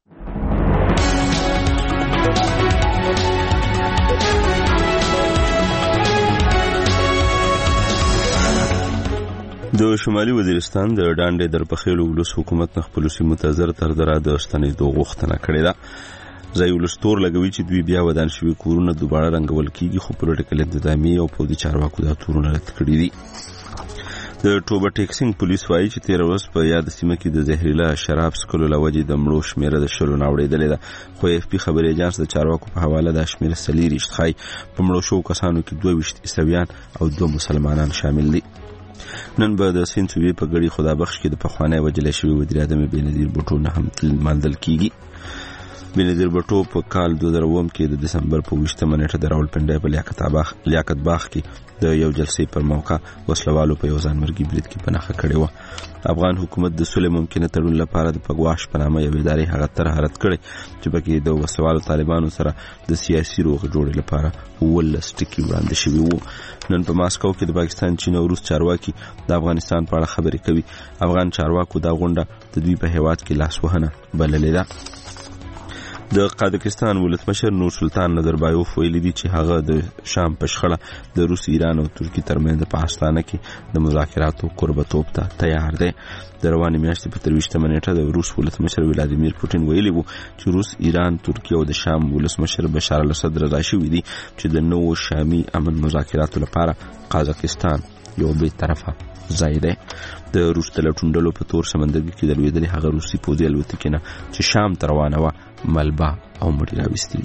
د شمالي وزیرستان د ډانډې درپخېلو ولس حکومت نه خپل سیمو ته زر تر دره د ستنېدو غوښتنه کړې ده. ځای ولستور لګوي چې دوی بیا ودان شوي کورونه دوباره رنګول کیږي خو پولیټیکل انتظامی او پوځي چارواکو دا تورونه رد کړي دي. د ټوبه ټیکسینګ پولیس وایي چې 13 ورځې په یاد سیمه کې د زهرجن شراب څښلو له وجې د مړو شمیره د 10 نه اوریدلې ده خو اف پی خبري اژانس د چارواکو په حواله د شمیره 40 ښایي په مړو شو کسانو کې 22 عیسویان او 2 مسلمانان شامل دي. نن به د سین صوبې په غړي خدا بخش کې د پخوانی وجلې شوی وزیر اعظم بېنظیر بوټو نه هم مالدل کیږي. بېنظیر بوټو په کال 2009 کې د دسمبر په 20 نیټه د راولپنډۍ په لیاقت باغ کې د یو جلسې پر موقع وسلوالو په یو ځانمرګي برید کې پناهه کړې و. افغان حکومت د سولې ممکنه تړون لپاره د پګواش په نامه یو ادارې هغه تر حرت کړي چې پکې د وسلوالو طالبانو سره د سیاسي روغ جوړې لپاره ولس ټکی وړاندې شوی وو. نن په ماسکو کې د پاکستان چین او روس چارواکي د افغانستان په اړه خبرې کوي. افغان چارواکو دا غونډه د دوی په هیواد کې لاسوهنه بللې ده. د قازقستان ولسمشر نور سلطان نظربایوف ویلي دي چې هغه د شام په شخړه د روس ایران او ترکیې ترمنځ په آستانه کې د مذاکراتو قربتوب ته تیار دی. د روانې میاشتې په 23 نیټه د روس ولسمشر ولادیمیر پوتین ویلي وو چې روس ایران ترکیه او د شام ولسمشر بشار الاسد رضا شوي دي چې د نوو شامي امن مذاکراتو لپاره قازقستان یو بې طرفه ځای دی. د روس د لټونډلو په تور سمندرګي کې د لوېدلې هغه روسي پوځي الوتکې نه چې شام ته روانه وه ملبه او مړي راویستي.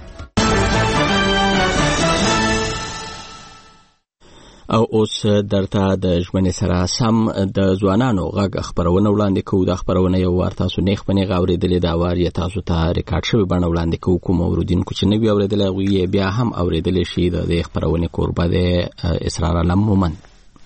او اوس درته د ژمنې سره سم د ځوانانو غږ خبرونه وړاندې کوو. د خبرونه یو وار تاسو نیغ په نیغ اورېدلې دا وار یې تاسو ته ریکارډ شوی بڼه وړاندې کوو. کوم اوریدونکو چې نه وي اورېدلی هغوی یې بیا هم اورېدلی شي. د دې خبرونې کوربه دی اسرار علم مومند.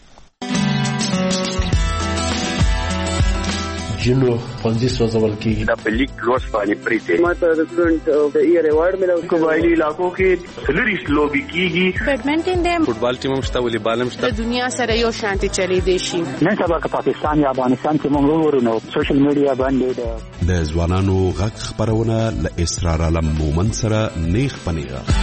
جنو ښوونځي سوځول کېږي دا په لیک لوس باندې پریته ما ته د سټوډنټ د ایئر ایوارډ ملو قبایلی علاقو کې سلریش لوبي کیږي. بیډمنټن دی فوټبال ټیم هم شته والیبال هم شته. د دنیا سره یو شانتي چلی دی شي. نن سبا که پاکستان یا افغانستان کې موږ ورونو سوشل میډیا باندې د ځوانانو غږ خبرونه ل اسرار علم مومن سره نیغ پنیغه.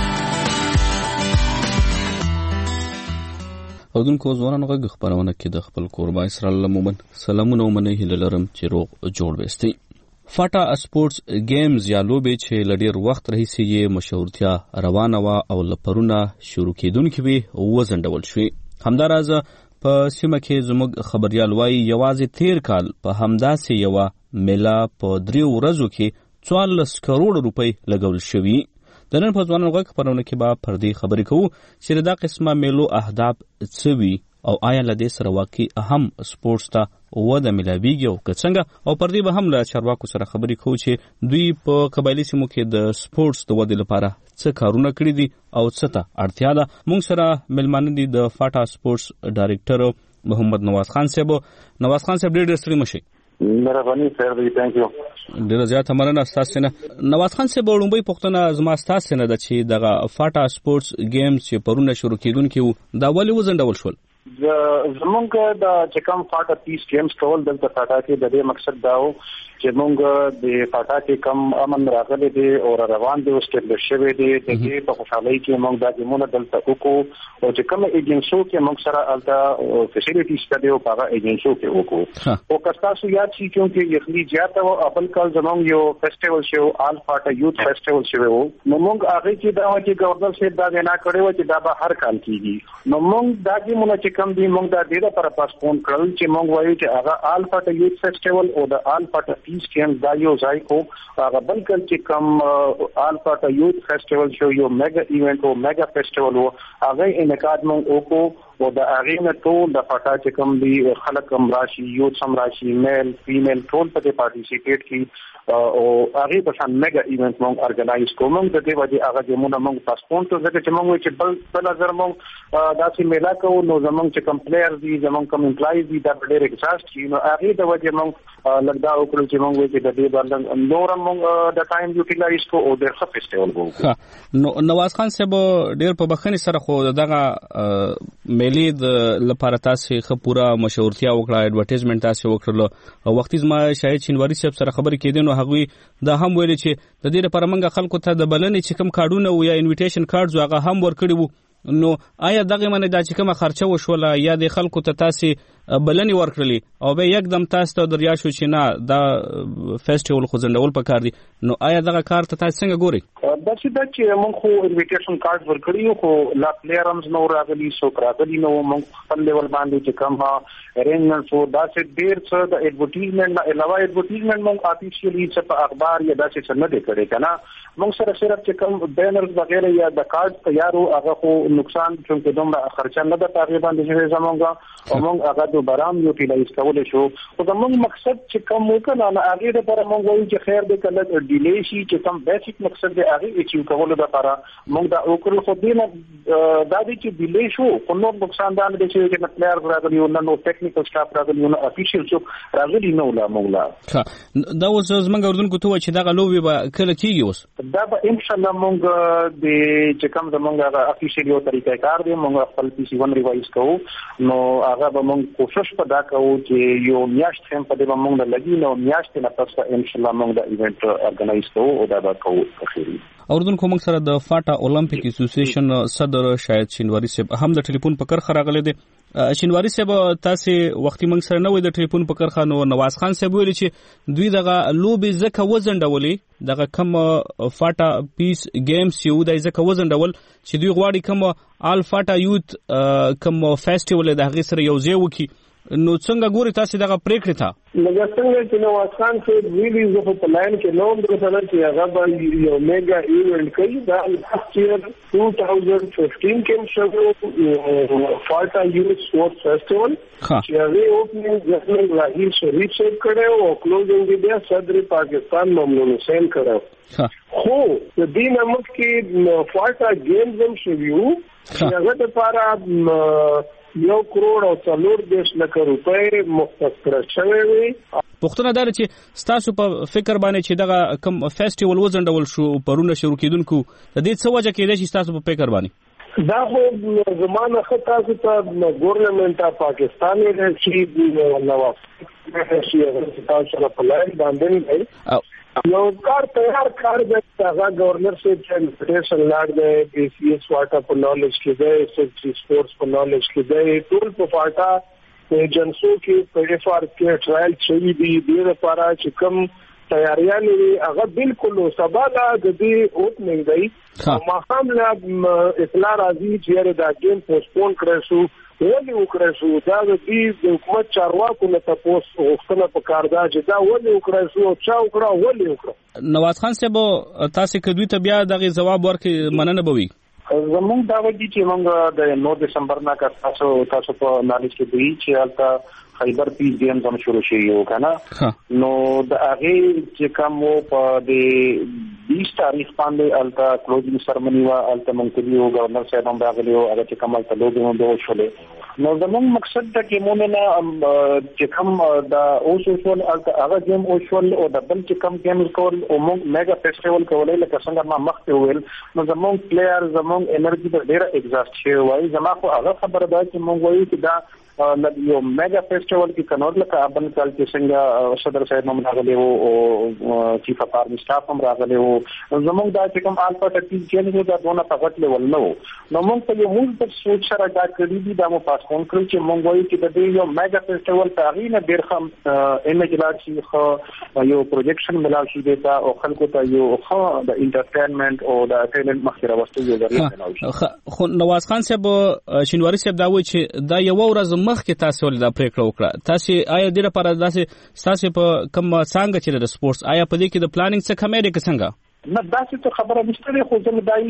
اودونکو ځوانانو غږ خبرونه کې د خپل کوربه اسرار علم مومن سلامونه ومنئ هیله لرم چې روغ جوړ وستئ. فاټا سپورتس گیمز یا لوبې چې لډیر وخت راهیسې یې مشهورتیا روانه وه او لپرونه شروع کېدونکې وې وځنډول شوې. همداراز په سیمه کې زموږ خبریال وایي یوازې تیر کال په همداسې یوه میله په 3 ورځو کې 14 کروڑ روپۍ لګول شوي. د نن په ځوانانو غږ خبرونه کې به پر دې خبرې کوو چې دا قسمه میلو اهداف څه وي او آیا له دې سره واقعي اهم سپورټس ته وده میلاویږي او که څنګه. او پر دې به هم له چارواکو سره خبرې کوو چې دوی په قبایلي سیمو کې د سپورټس د ودې لپاره څه کارونه کړي دي او څه ته اړتیا ده. موږ سره میلمانه دي د فاټا سپورټس ډایرکټر محمد نواز خان صاحب. نواز خان صاحب ډېر ستړي مشئ. مهرباني سر دی. ثانک یو. ډیره زیاته مننه ستاسو نه. نواز خان صاحب لومړی پوښتنه زما ستاسو نه ده چې دغه فاټا سپورټس گیمز چې پرونه شروع کېدونکي وو دا ولې وځنډول شول؟ زمونږ د چکم فاټا پیس گیمز کول دلته فاټا کې د دې مقصد دا و چې مونږ د فاټا کې کم امن راغلي دي او روان دي اوس کې شوی دي د دې په خوشحالۍ کې مونږ د ګیمونو دلته وکړو او چې کوم ایجنسو کې مونږ سره الته فیسیلیټیز کړي او هغه ایجنسو کې وکړو او کستاسو یاد شي چې یخني جاته او خپل کال زمونږ یو فیسټیوال شو آل فاټا یوث فیسټیوال شو نو مونږ هغه کې دا چې گورنر صاحب دا نه کړو چې دا به هر کال کیږي نو مونږ دا ګیمونه چې کم دي مونږ دا ډیره پر پاسپون کړل چې مونږ وایو چې هغه آل فاټا یوث فیسټیوال او د آل فاټا پیس کې دا یو ځای کو هغه بل کل چې کم آل فاټا یوث فیسټیوال شو یو میگا ایونت او میگا فیسټیوال او هغه انعقاد مونږ وکړو او د هغه نه ټول د فاټا چې کم دي خلک هم راشي یوث هم راشي میل فیمیل ټول په پارټیسیپیټ کی او هغه په شان میگا ایونت مونږ ارګنایز کوم د دې وجه هغه ګیمونه مونږ پاسپون ته ځکه چې مونږ چې بل نظر مونږ داسې میلا کوو نو زمونږ چې کم پلیئر دي زمونږ کم امپلایز دي دا ډېر ایگزاست شي نو هغه د وجه مونږ لږدا وکړو چې مونږ چې د دې باندې نور مونږ د ټایم یوټیلایز کو او د فیسټیوال وو نو نواز خان صاحب ډېر په بخښنې سره خو دغه میلې د لپاره تاسو خپوره مشورتیا وکړه ایڈورټایزمنت تاسو وکړل وختي زما شاهد شینواری صاحب سره خبرې کېدنو هغه دا هم ویل چې د دې لپاره موږ خلکو ته د بلنې چې کوم کارډونه او یا انویټیشن کارډز هغه هم ورکړي وو نو آیا دغه منه دا چې کومه خرچه وشوله یا د خلکو ته تاسو بلنې ورکړلې او به یکدم تاسو ته دریا شو چې نه دا فیسټیوال خو ځندول پکار دي نو آیا دغه کار ته تاسو څنګه ګوري دا چې موږ خو انویټیشن کارت ورکړیو خو لا پلیئرز نو راغلي سو راغلي نو موږ خپل لیول باندې چې کوم ارینجمنټ سو دا چې ډیر څه د ایڈورټایزمنټ نه علاوه ایڈورټایزمنټ موږ افیشیلی څه په اخبار یا داسې څه نه دی کړی کنه موږ سره صرف چې کوم بینرز وغیرہ یا د کارت تیارو هغه خو نقصان چې دومره خرچه نه ده تقریبا د شوی زمونږه او موږ هغه دوباره هم یوټیلایز کولای شو او زموږ مقصد چې کوم وکړه نه هغه لپاره موږ وایو چې خیر دې کله ډیلی شي چې کوم بیسیک مقصد دې هغه اچیو کولو لپاره موږ دا وکړو خو دې نه دا دې چې ډیلی شو خو نو نقصان دا نه دي چې د پلیئر راغلي او نو ټیکنیکل سټاف راغلي او افیشل څوک راغلي نو لا موږ دا اوس زمونږ اردوونکو ته چې دا لوبي به کله کیږي اوس دا به ان شاء الله موږ د چې کوم زمونږ افیشل یو طریقې کار دی موږ خپل پی سی 1 ریوایز کوو نو هغه به موږ کوشش پدا کوو چې یو میاشت هم په دې موږ لګي نو میاشت نه پس ان شاء الله موږ د ایونت ارګنایز کوو او دا به کوو اخیری اردوونکو موږ سره د فاټا اولمپیک اسوسییشن صدر شاهد شینواری صاحب هم د ټلیفون په کرخه راغلی دی شینواری صاحب تاسو وختي موږ سره نه وای د ټلیفون په کرخه نو نواز خان صاحب ویل چې دوی دغه لوبي زکه وزنډولې دغه کم فاټا پیس گیمز یو دای زکه وزنډول چې دوی غواړي کم آل فاټا یوث کم فیسټیوال د هغه سره یو ځای وکي نو څنګه ګوري تاسو دغه پریکړه ته لکه څنګه چې نواز خان صاحب ویلي زه په پلان کې نوم درته چې هغه به یو میگا ایونت کوي دا لاست ایئر 2015 کې شو فاټا یوث سپورټ فیسټیوال چې هغه اوپننګ جسمن راهیل شریف صاحب کړو او کلوزینګ یې صدر پاکستان ممنون حسین کړو خو د دې نمک کې فاټا گیمز هم شویو چې هغه لپاره 1 کروڑ او 4 لک روپے مختص کړل شوی وي پښتنه دار چې ستاسو په فکر باندې چې دغه کم فیسټیوال وزنډول شو پرونه شروع کیدونکو د دې څه وجه کېدای چې ستاسو په فکر باندې دا خو زمانه خطا ته ګورنمنت اف پاکستان یې چې نواز شي هغه تاسو په لای باندې یو کار تیار کار دی هغه گورنر سے انویټیشن لاړ دی پی سی ایس واټا په نالج کې دی سیکټری سپورټس په نالج کې دی ټول په فاټا ایجنسو کې په اف آر کې ټرایل شوی دی د لپاره چې کوم تیاریان هغه بالکل سبا د دې اوپننګ دی ما هم لا اطلاع راځي چې دا گیم پوسټپون کړی شو ولې وکړای شو دا د حکومت چارواکو نه تاسو غوښتنه پکاردا چې دا ولې وکړای شو چا وکړه ولې وکړه نواز خان صاحب تاسو کدوې ته بیا دغه جواب ورکړي مننه بوي زموږ دا وږي چې موږ د 9 دسمبر نه تاسو په نالج کې دی چې البته خیبر پیس گیمز هم شروع شوی و کنه نو د هغه چې کوم په د 20 تاریخ باندې التا کلوزینګ سرمنی وا التا منتلی او گورنر صاحب هم راغلی او هغه چې کوم التا لوګو هم شولې نو زموږ مقصد ته کې مونږ نه چې کوم د اوسول هغه گیم اوسول او د بل چې کوم گیم کول او موږ میگا فیسټیوال کولای لکه څنګه ما مخته ویل نو زموږ پلیئر زموږ انرژي په ډیره ایگزاست شي وای زما خو هغه خبره ده چې موږ وایو چې دا یو میگا فیسټیوال کې کنور لکه ابل کال کې څنګه صدر صاحب هم راغلی او چیف اف آرمی سټاف هم راغلی او زموږ دا چې کوم الفا ټاکټیک کې دا دونه په غټ لیول نو موږ په یو موږ په سوچ سره دا کړی دي دا مو پاس کون کړی چې موږ وایو چې د دې یو میگا فیسټیوال تاریخ نه ډیر خام ایمیج لاشي خو یو پروجیکشن ملاشي دیتا او خلکو ته یو خو د انټرټینمنت او د ټیلنت مخکره واستو یو ذریعہ ملاشي خو نواز خان صاحب شینواری صاحب دا وایي چې دا یو ورځ مخکې تاسو ولدا پریکړه وکړه تاسو آیا ډیره پر تاسو په کوم څنګه چې د سپورتس آیا په دې کې د پلانینګ څخه کمیټه کې څنګه نه داسې ته خبره نشته خو زموږ دایي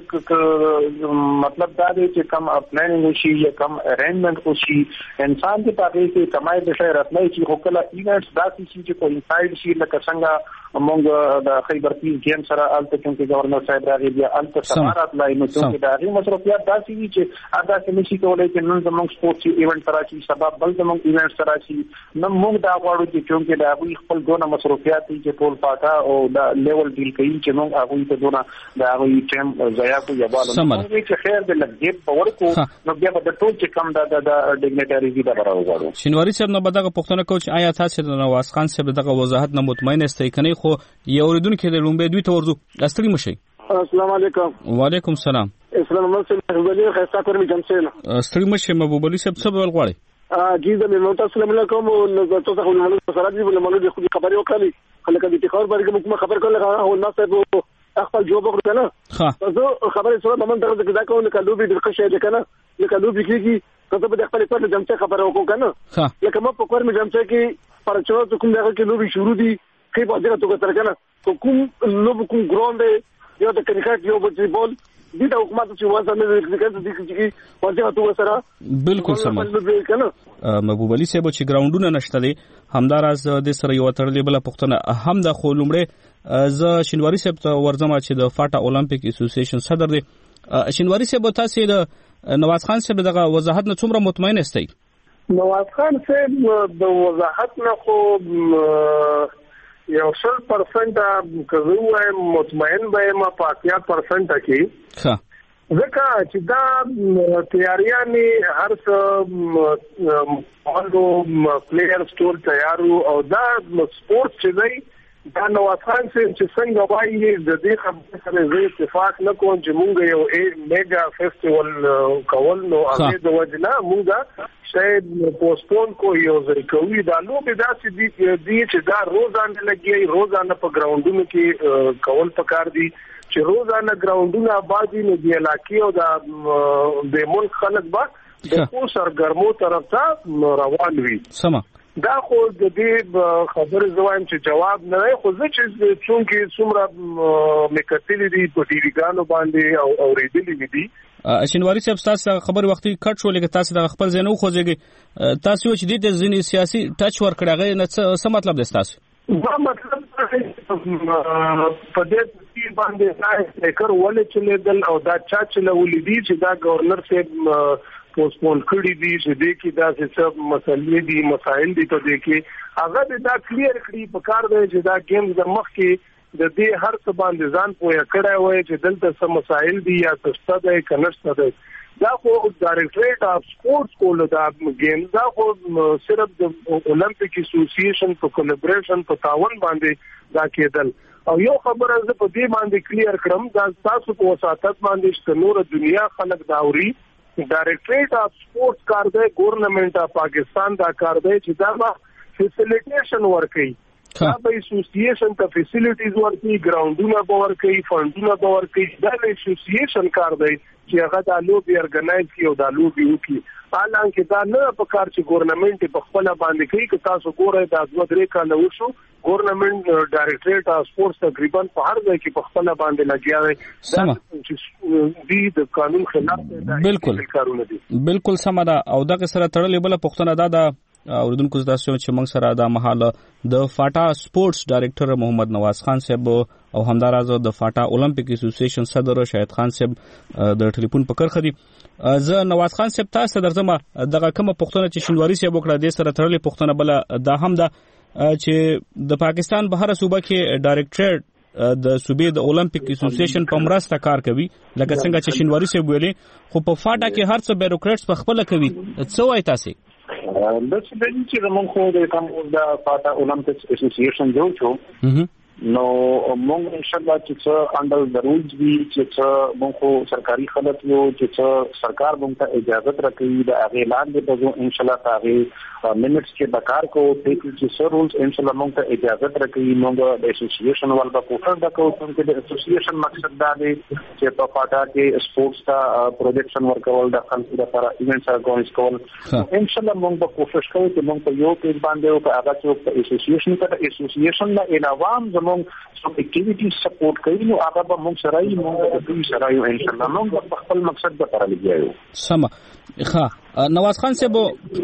چې مطلب دا دی چې کم پلانینګ وشي یا کم ارینجمنت وشي انسان ته پاره کې کمای د شهر راتلای چې خو کله ایونټس داسې شي چې په انساید شي لکه څنګه موږ د خیبر پیس گیم سره الته چې گورنر صاحب راغی بیا الته سمارات لای نو چې دا غي مصرفيات داسې دي چې ادا کې نشي کولای چې نن زموږ سپورتس ایونت سره شي سبب بل زموږ ایونت سره شي نو موږ دا غواړو چې دا خپل دونه مصرفيات چې ټول پاکه او دا لیول ډیل کوي چې موږ هغه ته دونه دا هغه ټیم ضایع کوي یا بالو موږ چې خیر د لګیب پاور کو نو بیا به ټول چې کم دا ډیګنیټری دي دا راوړو شینواری صاحب نو بدغه پښتنه کوچ آیا تاسو د نواز خان صاحب دغه وضاحت نه مطمئن استئ کني خو یو ردونکو د لومبه دوی ته ورزو استری مشي السلام علیکم وعلیکم السلام اسلام الله محبوبي خیستا کورمي جمسینا استری مشي محبوبي صاحب څه ول غواړي جیزه مې مونږ تاسو علیکم او تاسو خو له سره دی له مونږ د خو خبرې وکړي خلک د افتخار باندې کوم خبر کول هغه نو صاحب خپل جواب وکړ کنه تاسو خبرې سره موږ درته دا کوو چې لوبي د قشه ده کنه لکه لوبي کېږي تاسو به خپل پر جمسه خبر وکړو کنه لکه ما په کورمي جمسه کې پرچو ته کوم دغه کې لوبي شروع دي کې په دغه توګه تر کنه کوم لوب کوم ګراوند یو د کرکټ یو فوټبال دي د حکومت چې واسه نه کرکټ دي چې په دغه توګه سره بالکل سم محبوب علي صاحب چې ګراوندونه نشته دي همداراز د سره یو ترلې بل پښتنه هم د خو لومړی ز شینواری صاحب ته ورځم چې د فاټا اولمپیک اسوسییشن صدر دی شینواری صاحب تاسو د نواز خان صاحب دغه وضاحت نه څومره مطمئن استئ نواز خان صاحب د وضاحت نه خو یو 100% کوي مطمئن به ما 50% کې ځکه چې دا تیاریانه هر څه مالو پلیئر سټور تیارو او دا سپورت چې دی دا نواز خان چې څنګه وایي د دې خبرې سره زه اتفاق نه کوم چې مونږ یو میگا فیسټیوال کول نو هغه د وجنا مونږه شاید پوسټپون کو یو ځای کوي دا لوبه داسې دي چې دا روزانه لګي روزانه په ګراوندونو کې کول پکار دي چې روزانه ګراوندونه آبادی نو دی علاقې او د ملک خلک با د کو سرګرمو طرف ته روان وي سم دا خو د دې خبره زوایم چې جواب نه خو زه چې څونکې څومره مکتلې دي په ټي وی ګانو باندې او اوریدلې دي شینواری صاحب تاسو خبر وختي کټ شو لکه تاسو د خپل ځنو خوځيږي تاسو چې د ځینې سیاسي ټچ ور کړغه نه څه مطلب دی تاسو دا مطلب په دې باندې نه کار ولې چې دل او دا چا چې ولې دي چې دا گورنر صاحب پوسټپون کړی دي چې دې کې دا څه مسلې دي مسائل دي ته دې کې هغه دا کلیر کړی په کار دی چې دا گیم د مخ کې د دې هر څه باندې ځان پوهه کړای وای چې دلته څه مسائل دي یا څه ده کنهشته ده دا خو ډایریکټریټ اف سپورتس کول دا گیم دا خو صرف د اولمپیک اسوسییشن په کولیبریشن په تعاون باندې دا کېدل او یو خبره زه په دې باندې کلیر کړم دا تاسو په وساتت باندې چې نور دنیا خلک داوري ډایریکټریټ اف سپورتس کار دی ګورنمنت اف پاکستان دا کار دی چې دا فیسیلیټیشن ورکړي دا به اسوسییشن ته فیسیلیټیز ورکړي ګراوندونه به ورکړي فندونه به ورکړي دا د اسوسییشن کار دی چې هغه د لوبي ارګنایز کړي او د لوبي وکړي حالانکه دا نه په کار چې ګورنمنت په خپل باندې کوي چې تاسو ګورئ دا 2-3 کال وشو ګورنمنت ډایریکټریټ اف سپورتس تقریبا په هر ځای کې په خپل باندې لګیا دی دا د قانون خلاف دی بالکل سم ده او دغه سره تړلې بل پښتنه دا اوریدونکو تاسو چې موږ سره د محاله د فاټا سپورتس ډایریکټر محمد نواز خان صاحب او همدارازه د فاټا اولمپیک اسوسییشن صدر شاهد خان صاحب د ټلیفون په کرخه دي. زه نواز خان صاحب تاسو درځم دغه کومه پښتنه چې شینواری صاحب وکړه د سره تړلې پښتنه بل دا هم ده چې د پاکستان بهر صوبه کې ډایریکټر د صوبې د اولمپیک اسوسییشن په مرسته کار کوي لکه څنګه چې شینواری صاحب ویلي خو په فاټا کې هر څه بیروکراټس په خپل کوي. څه وایي تاسو؟ د څه د چې موږ خو د کوم د فاټا اولمپیک اسوسییشن جوړ شو نو موږ ان شاء الله چې انډر د رولز وی چې موږ خو سرکاري خدمت یو چې سرکار موږ ته اجازه راکړي د هغه لاندې به ان شاء الله هغه منټس کې بکار کو چې رولز ان شاء الله موږ ته اجازه راکړي. موږ د اسوسییشن ول په کوټر د کوم چې د اسوسییشن مقصد دا دی چې په فاټا کې سپورتس ته پروډکشن ورکول د خلکو لپاره ایونټس اورګنایز کول. ان شاء الله موږ به کوشش کوو چې موږ په یو پیج باندې او په هغه چې اسوسییشن ته اسوسییشن نه علاوه some activities support کوي نو هغه به موږ سره یې موږ د دوی سره یو ان شاء الله موږ په خپل مقصد لپاره لګیایو. سم نواز خان صاحب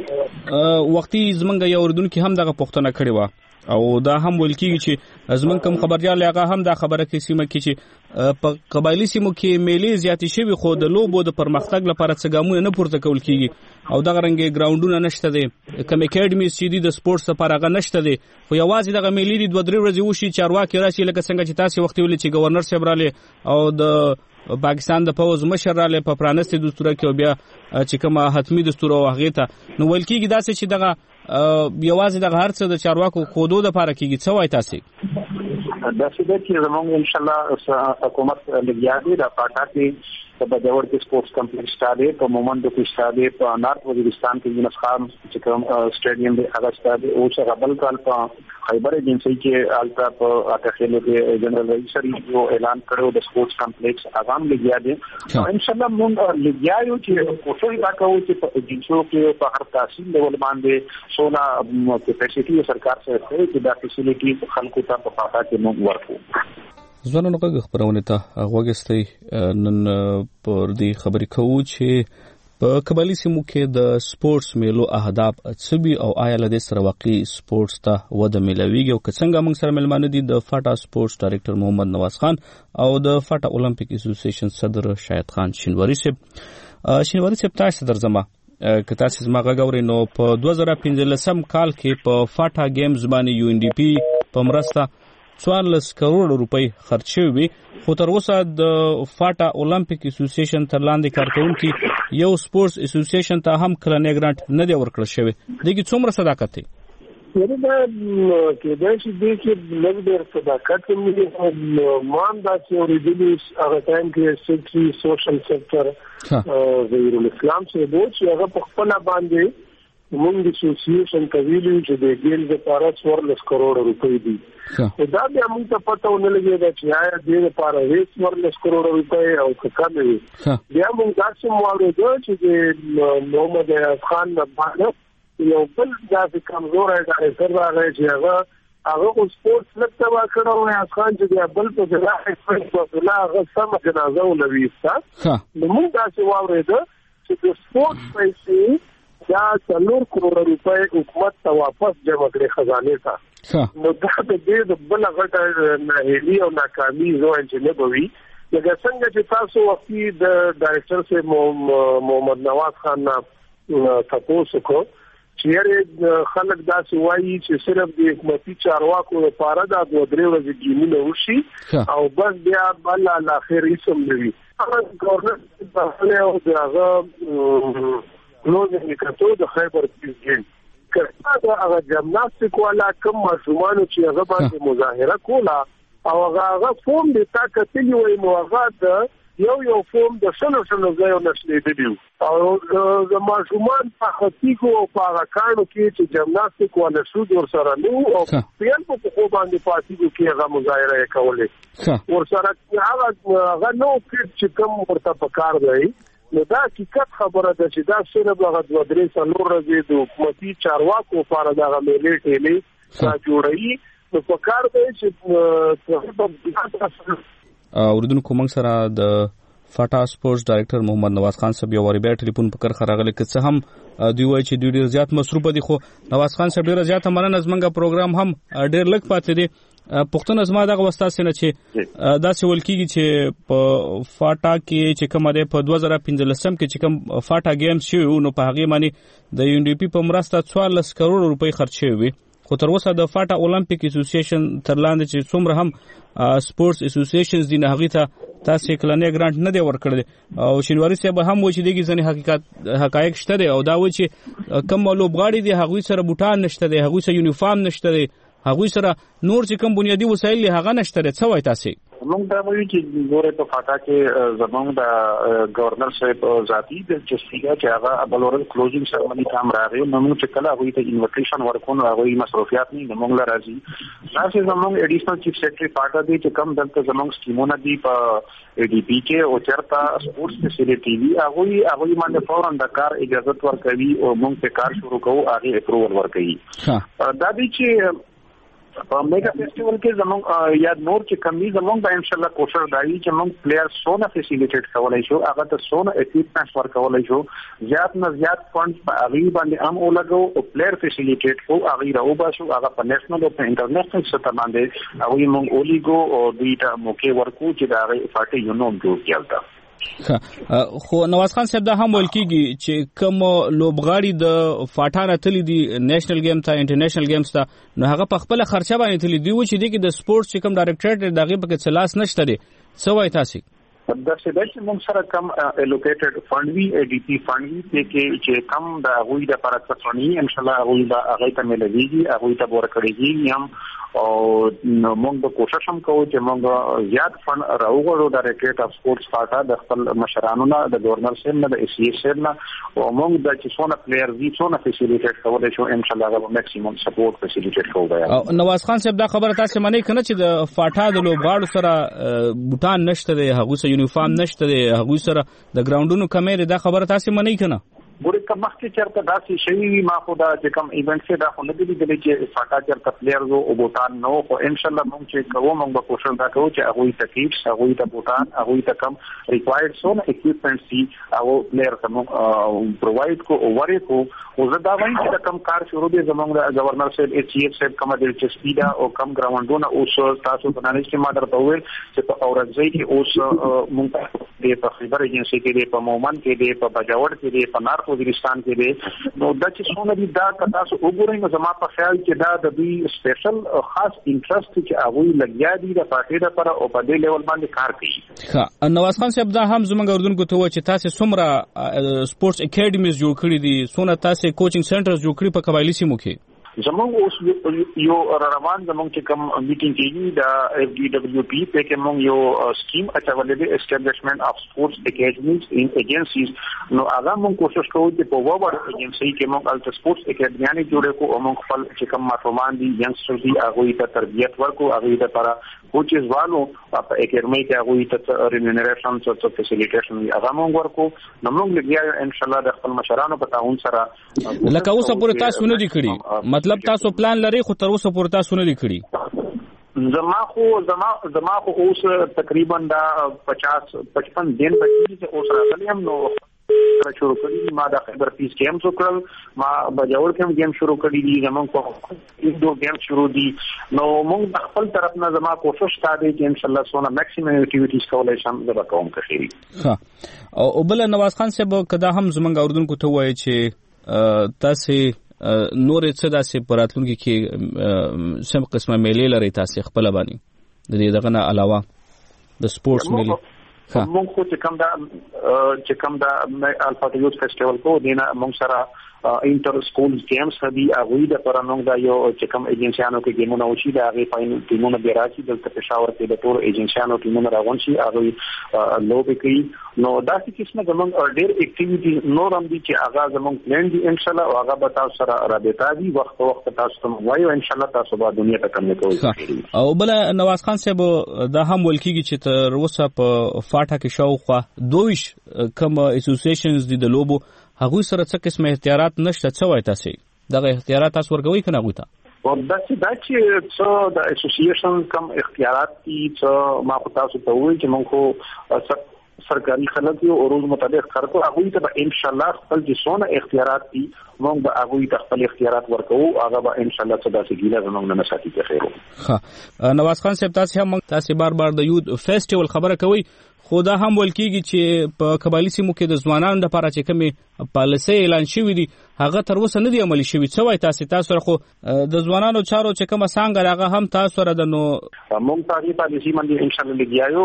وختي زمونږ یو اردوونکي هم دغه پوښتنه کړې و او دا هم ویل کیږي چې زمونږ کوم خبريال هغه هم دا خبره کوي چې په قبایلی سیمو کې میلې زیاتې شوي خو د لوبو د پرمختګ لپاره څه ګامونه نه پورته کول کیږي او دغه رنګ ګراوندونه نشته دي کوم اکیډمي چې دي د سپورتس لپاره هغه نشته دي خو یوازې دغه میلې د 2-3 ورځې وشي چارواکي راشي لکه څنګه چې تاسو وخت ویل چې گورنر صاحب رااله او د پاکستان د پوز مشر رااله په پرانستي دستور کې او بیا چې کومه حتمی دستور او هغه ته نو ویل کیږي داسې چې دغه یوازې دغه هر څه د چارواکو خودو د لپاره کیږي. څه وایي تاسو؟ دا څه چې زموږ ان شاء الله حکومت لګیا دی د فاټا کې په بدور کې سپورتس کمپلیکس شته په مومند کې شته په نارت وزیرستان کې یونس خان چې کوم سټیډیم دی هغه شته او چې غبل کال په خیبر ایجنسی کې الټا په اټخیلو کې جنرال رئیس یو اعلان کړو د سپورتس کمپلیکس اغام لګیا دی. ان شاء الله موږ لګیا یو چې کوشش وکړو چې په ایجنسیو کې په هر تحصیل ډول باندې سونا کیپاسټي سرکار سره چې دا فیسیلیټي خلکو ته په فاټا کې موږ ورکو. ځوانانو غږ خبرونه ته وګستئ نن پر دې خبرې کوو چې په قبایلی سیمو کې د سپورتس میلو اهداف څه او آیا له دې سره واقعي سپورتس ته وده ملويږي او څنګه موږ سره ملمانه دي د فاټا سپورتس ډایریکټر محمد نواز خان او د فاټا اولمپیک اسوسییشن صدر شاهد خان شینواری صاحب تاسو درځم که تاسو زما غوړې نو په 2015 کال کې په فاټا گیمز باندې یو ان ډي پی په مرسته 14 کروڑ روپۍ خرچ شوي خو تر اوسه د فاټا اولمپیک اسوسییشن تر لاندې کارکونکي یو سپورتس اسوسییشن ته هم کلنې ګرانټ نه دی ورکړل شوی. دغه څومره صداقت دی؟ دا کېدای شي چې لږ ډېر صداقت مې مان دا چې اوریدلی هغه ټایم کې سیکټري سوشل سېکټر ظهیر الاسلام چې هغه په خپل باندې موږ د اسوسییشن کویلو چې د ګیمز لپاره 14 کروڑ روپۍ دي. دا بیا موږ ته پته ونه لګي چې آیا دې لپاره 14 کروڑ روپۍ او کم وي. بیا موږ تاسو موارد چې د محمد خان باندې یو بل د کمزور ډایریکټر راغی چې هغه سپورتس لکه وا کړو یا خان چې بل په ځای په هغه سم جنازه ولويستا. نو موږ تاسو موارد چې د سپورتس پیسې دا 4 کروڑ روپۍ حکومت ته واپس جمع کړي خزانه ته. نو دا د دې د بل غټه ناهیلي او ناکامي زو انجنه بوي لکه څنګه چې تاسو وختي د ډایریکټر سے محمد نواز خان تاسو کو چیرې خلک داسې وایي چې صرف د حکومتي چارواکو لپاره دا 2-3 ورځې ګیمونه وشي او بس بیا بل اخر یې سم نوي. هغه گورنر په هغه هغه کلوزینګ کړو د خیبر پیژن کړه دا هغه جمناستیک والا کوم ماشومان چې هغه باندې مظاهره کوله او هغه فوم د طاقتي وي نو هغه یو فوم د شنو ځایو نشلې دی او د ماشومان په حقیقو او په هغه کارو کې چې جمناستیک والا شو ور سره نو او پیل په خو باندې پاتې کې هغه مظاهره کولې ور سره هغه نو چې کوم ورته پکار دی. نو دا حقیقت خبره ده چې دا صرف هغه 2-3 ورځې د حکومتي چارواکو لپاره دا غوړې ټېلې جوړوي نو په کار دی چې اوریدونکو موږ سره د فاټا سپورټس ډایریکټر محمد نواز خان صاحب یو وری بیا ټلیفون په کرخه راغلی که څه هم دوی وایي چې دوی ډیر زیات مصروف دي خو نواز خان صاحب ډیر زیات مننه زمونږ پروګرام هم ډیر لږ پاتې دي پښتون زما دغه وستاسې نه چې دا څه ولکېږي چې په فاټا کې چې کوم دی په 2015 کې چې کوم فاټا گیمز شوی نو په هغه باندې د UNDP په مرسته 14 کروڑ روپۍ خرچ شوی خو تر اوسه د فاټا اولمپیک اسوسییشن تر لاندې چې څومره هم سپورتس اسوسییشنز دي نه هغه ته تاسو کلنې ګرانټ نه دی ورکړل او شینواری صاحب هم و چې دغه ځنې حقایق شته دی او دا و چې کوم لوبغاړي دي هغه سره بوټان نشته دی هغه سره یونیفارم نشته دی هغه سره نور چې کوم بنیادی وسایل هغه نشته دی څه وایي تاسو موږ دا وایو چې ګوره په فاټا کې زموږ د گورنر صاحب ذاتی د جسټیګا چې هغه بلورل کلوزینګ سرمنی کام راغی نو موږ چې کله هغه ته انویټیشن ورکونو هغه مصروفیات نه موږ لا راځي تاسو زموږ اډیشنل چیف سیکریټری فاټا دی چې کم دلته زموږ سکیمونه دی په ADP کې او چرتا سپورتس فیسیلیټی دی هغه باندې فورن د کار اجازه ورکوي او موږ په کار شروع کوو هغه اپروول ورکوي دا دی چې میگا فیسټیوال کې زموږ یا نور چې کمی زموږ به ان شاء الله کوشش دایي چې موږ پلیئر سونه فیسیلیټیټ کولای شو هغه ته سونه اکوپمنټس ورکولای شو زیات نه زیات فند په هغه باندې هم ولګو او پلیئر فیسیلیټیټ کو هغه راو باسو هغه په نېشنل او په انټرنیشنل سطح باندې هغه موږ اولیګو او دویټا موکي ورکو چې دا هغه فاټي یونوم جوړ کړل خو نواز خان صاحب دا هم ویل کیږي چې کوم لوبغاړي د فاټا نه تللی دي نېشنل گیم ته انټرنیشنل گیمز ته نو هغه په خپل خرچه باندې تللی دی چې دغه د سپورتس چې کوم ډایریکټریټ دغه په کې څلاس نشته دي څه وایي تاسو د سیدای موږ سره کم الوکیټډ فند وی ADP فند وی چې کم د غوی د پراتفونی ان شاء الله غوی د هغه ته ملويږي هغه ته ورکړيږي هم او موږ به کوشش هم کوو چې موږ زیات فند راوغړو د ډایریکټریټ اف سپورتس فاټا د خپل مشرانو نه د گورنر صاحب نه د ACS صاحب نه او موږ د چې څونه پلیئر دي څونه فیسیلیټیټ کولای شو ان شاء الله هغه میکسیمم سپورټ فیسیلیټیټ کوو او نواز خان صاحب دا خبره تاسو منئ کنه چې د فاټا د لوبغاړو سره بوټان نشته دی هغه سره یونیفارم نشته دی هغه سره د ګراوندونو کمې دا خبره تاسو منئ کنه ګورې کوم مخکې چرته داسې شي ما خو دا چې کوم ایونت څه دا خو نه دی لیدلی چې فاټا چرته پلیئرز او بوټان نو خو ان شاء الله موږ چې کوو موږ به کوشش دا کوو چې هغه ته کیټس هغه ته بوټان هغه ته کم ریکوایرډ سو اکوپمنټس دي هغه پلیئر ته موږ پرووایډ کو اوورې کو او زه دا وایم چې کم کار شروع دی زموږ د گورنر صاحب ACS صاحب کوم د چسپیدا او کم ګراوندونه اوس تاسو په نانیش کې ما درته وویل چې په اورنګزی کې اوس موږ د خبر ایجنسی کې د په مومن کې د په بجاوړ کې د په نارت وزیرستان کې نو دا چې څونه دي دا تاسو وګورئ نو زما په خیال کې دا د دوی سپیشل خاص انټرست چې هغه لګیا دي د پارټي لپاره او په دې لیول باندې کار کوي ښه نواز خان صاحب دا هم زموږ اردوونکو ته و چې تاسو څومره سپورتس اکیډمیز جوړ کړی دي څونه تاسو کوچینګ سنټرز جوړ کړی په قبایلی سیمو کې زموږ اوس یو روان زموږ چې کوم میټینګ کیږي د FDWP په کې موږ یو سکیم اچولې ده اسټابلیشمنت اف سپورتس اکیډمیز ان ایجنسیز نو هغه موږ کوشش کوو چې په وور ایجنسی کې موږ الټ سپورتس اکیډمیانه جوړې کو او موږ خپل چې کوم ماشومان دي ینګستر دي هغه ته تربیت ورکو هغه ته لپاره کوچز والو په اکیډمي کې هغه ته ریمونریشن او فیسیلیټیشن هغه موږ ورکو نو موږ لګیا ان شاء الله د خپل مشرانو په تعاون سره لکه اوسه پورې تاسو نه دي کړی مطلب تاسو پلان لري خو تر اوسه پورې تاسو نه دي کړی زما خو اوس تقریبا دا 50-55 دن بچی چې اوس راغلی هم نو شروع کړی ما د خبر پیس گیم وکړل ما بجاور کې گیم شروع کړی دي زمون کو دو گیم شروع دي نو موږ خپل طرف نه زما کوشش تا دي چې ان شاء الله سونه میکسیمم اکټیویټیز کولای شم زه کوم کوي ها او بل نواز خان صاحب کدا هم زمونږ اردوونکو ته وایي چې تاسو نور څه داسې پراتلونکو کې سم قسمه میلې لري تاسو خپل باندې د دې دغه نه علاوه د سپورتس میلې موږ خو چې کوم دا الفا یوث فیسټیوال کو دینه موږ سره انټر سکول گیمز هدي هغه د پرانونګ دا یو چې کوم ایجنسیانو کې ګیمونه وشي دا هغه فاین ټیمونه به راځي د پېښور کې د ټول ایجنسیانو ټیمونه راغون شي هغه لوبي کوي نو دا چې څنګه زمونږ ډېر اکټیویټي نور هم دي چې هغه زمونږ پلان دي ان شاء الله او هغه به تاسو سره رابطه دي وخت تاسو ته وایو ان شاء الله تاسو به دنیا ته کوم کوي او بل نواز خان صاحب دا هم ولکیږي چې تر اوسه په فاټا کې شاوخوا 22 کوم اسوسییشنز دي د لوبو هغه سره څه قسم اختیارات نشته څه وای تاسو دغه اختیارات تاسو ورکوي کنه غوته او دا چې څو د اسوسییشن کم اختیارات دي څو ما خو تاسو ته وایي چې موږ سرکاري خلک یو او روز مطابق خلکو هغه ته ان شاء الله خپل جسونه اختیارات دي موږ به هغه ته خپل اختیارات ورکو هغه به ان شاء الله څه داسې ګیله زموږ نه ساتي ته خیر. ها نواز خان صاحب تاسو بار د یوت فیسټیوال خبره کوي خو دا هم ول کېږي چې په قبایلی سیمو کې د ځوانانو لپاره چې کومې پالیسي اعلان شوې دي هغه تر اوسه نه دی عملي شوی. څه وایي تاسو خو د ځوانانو چارو چې کومه څنګه هغه هم تاسو سره د نو موږ تاسو پالیسي باندې ان شاء الله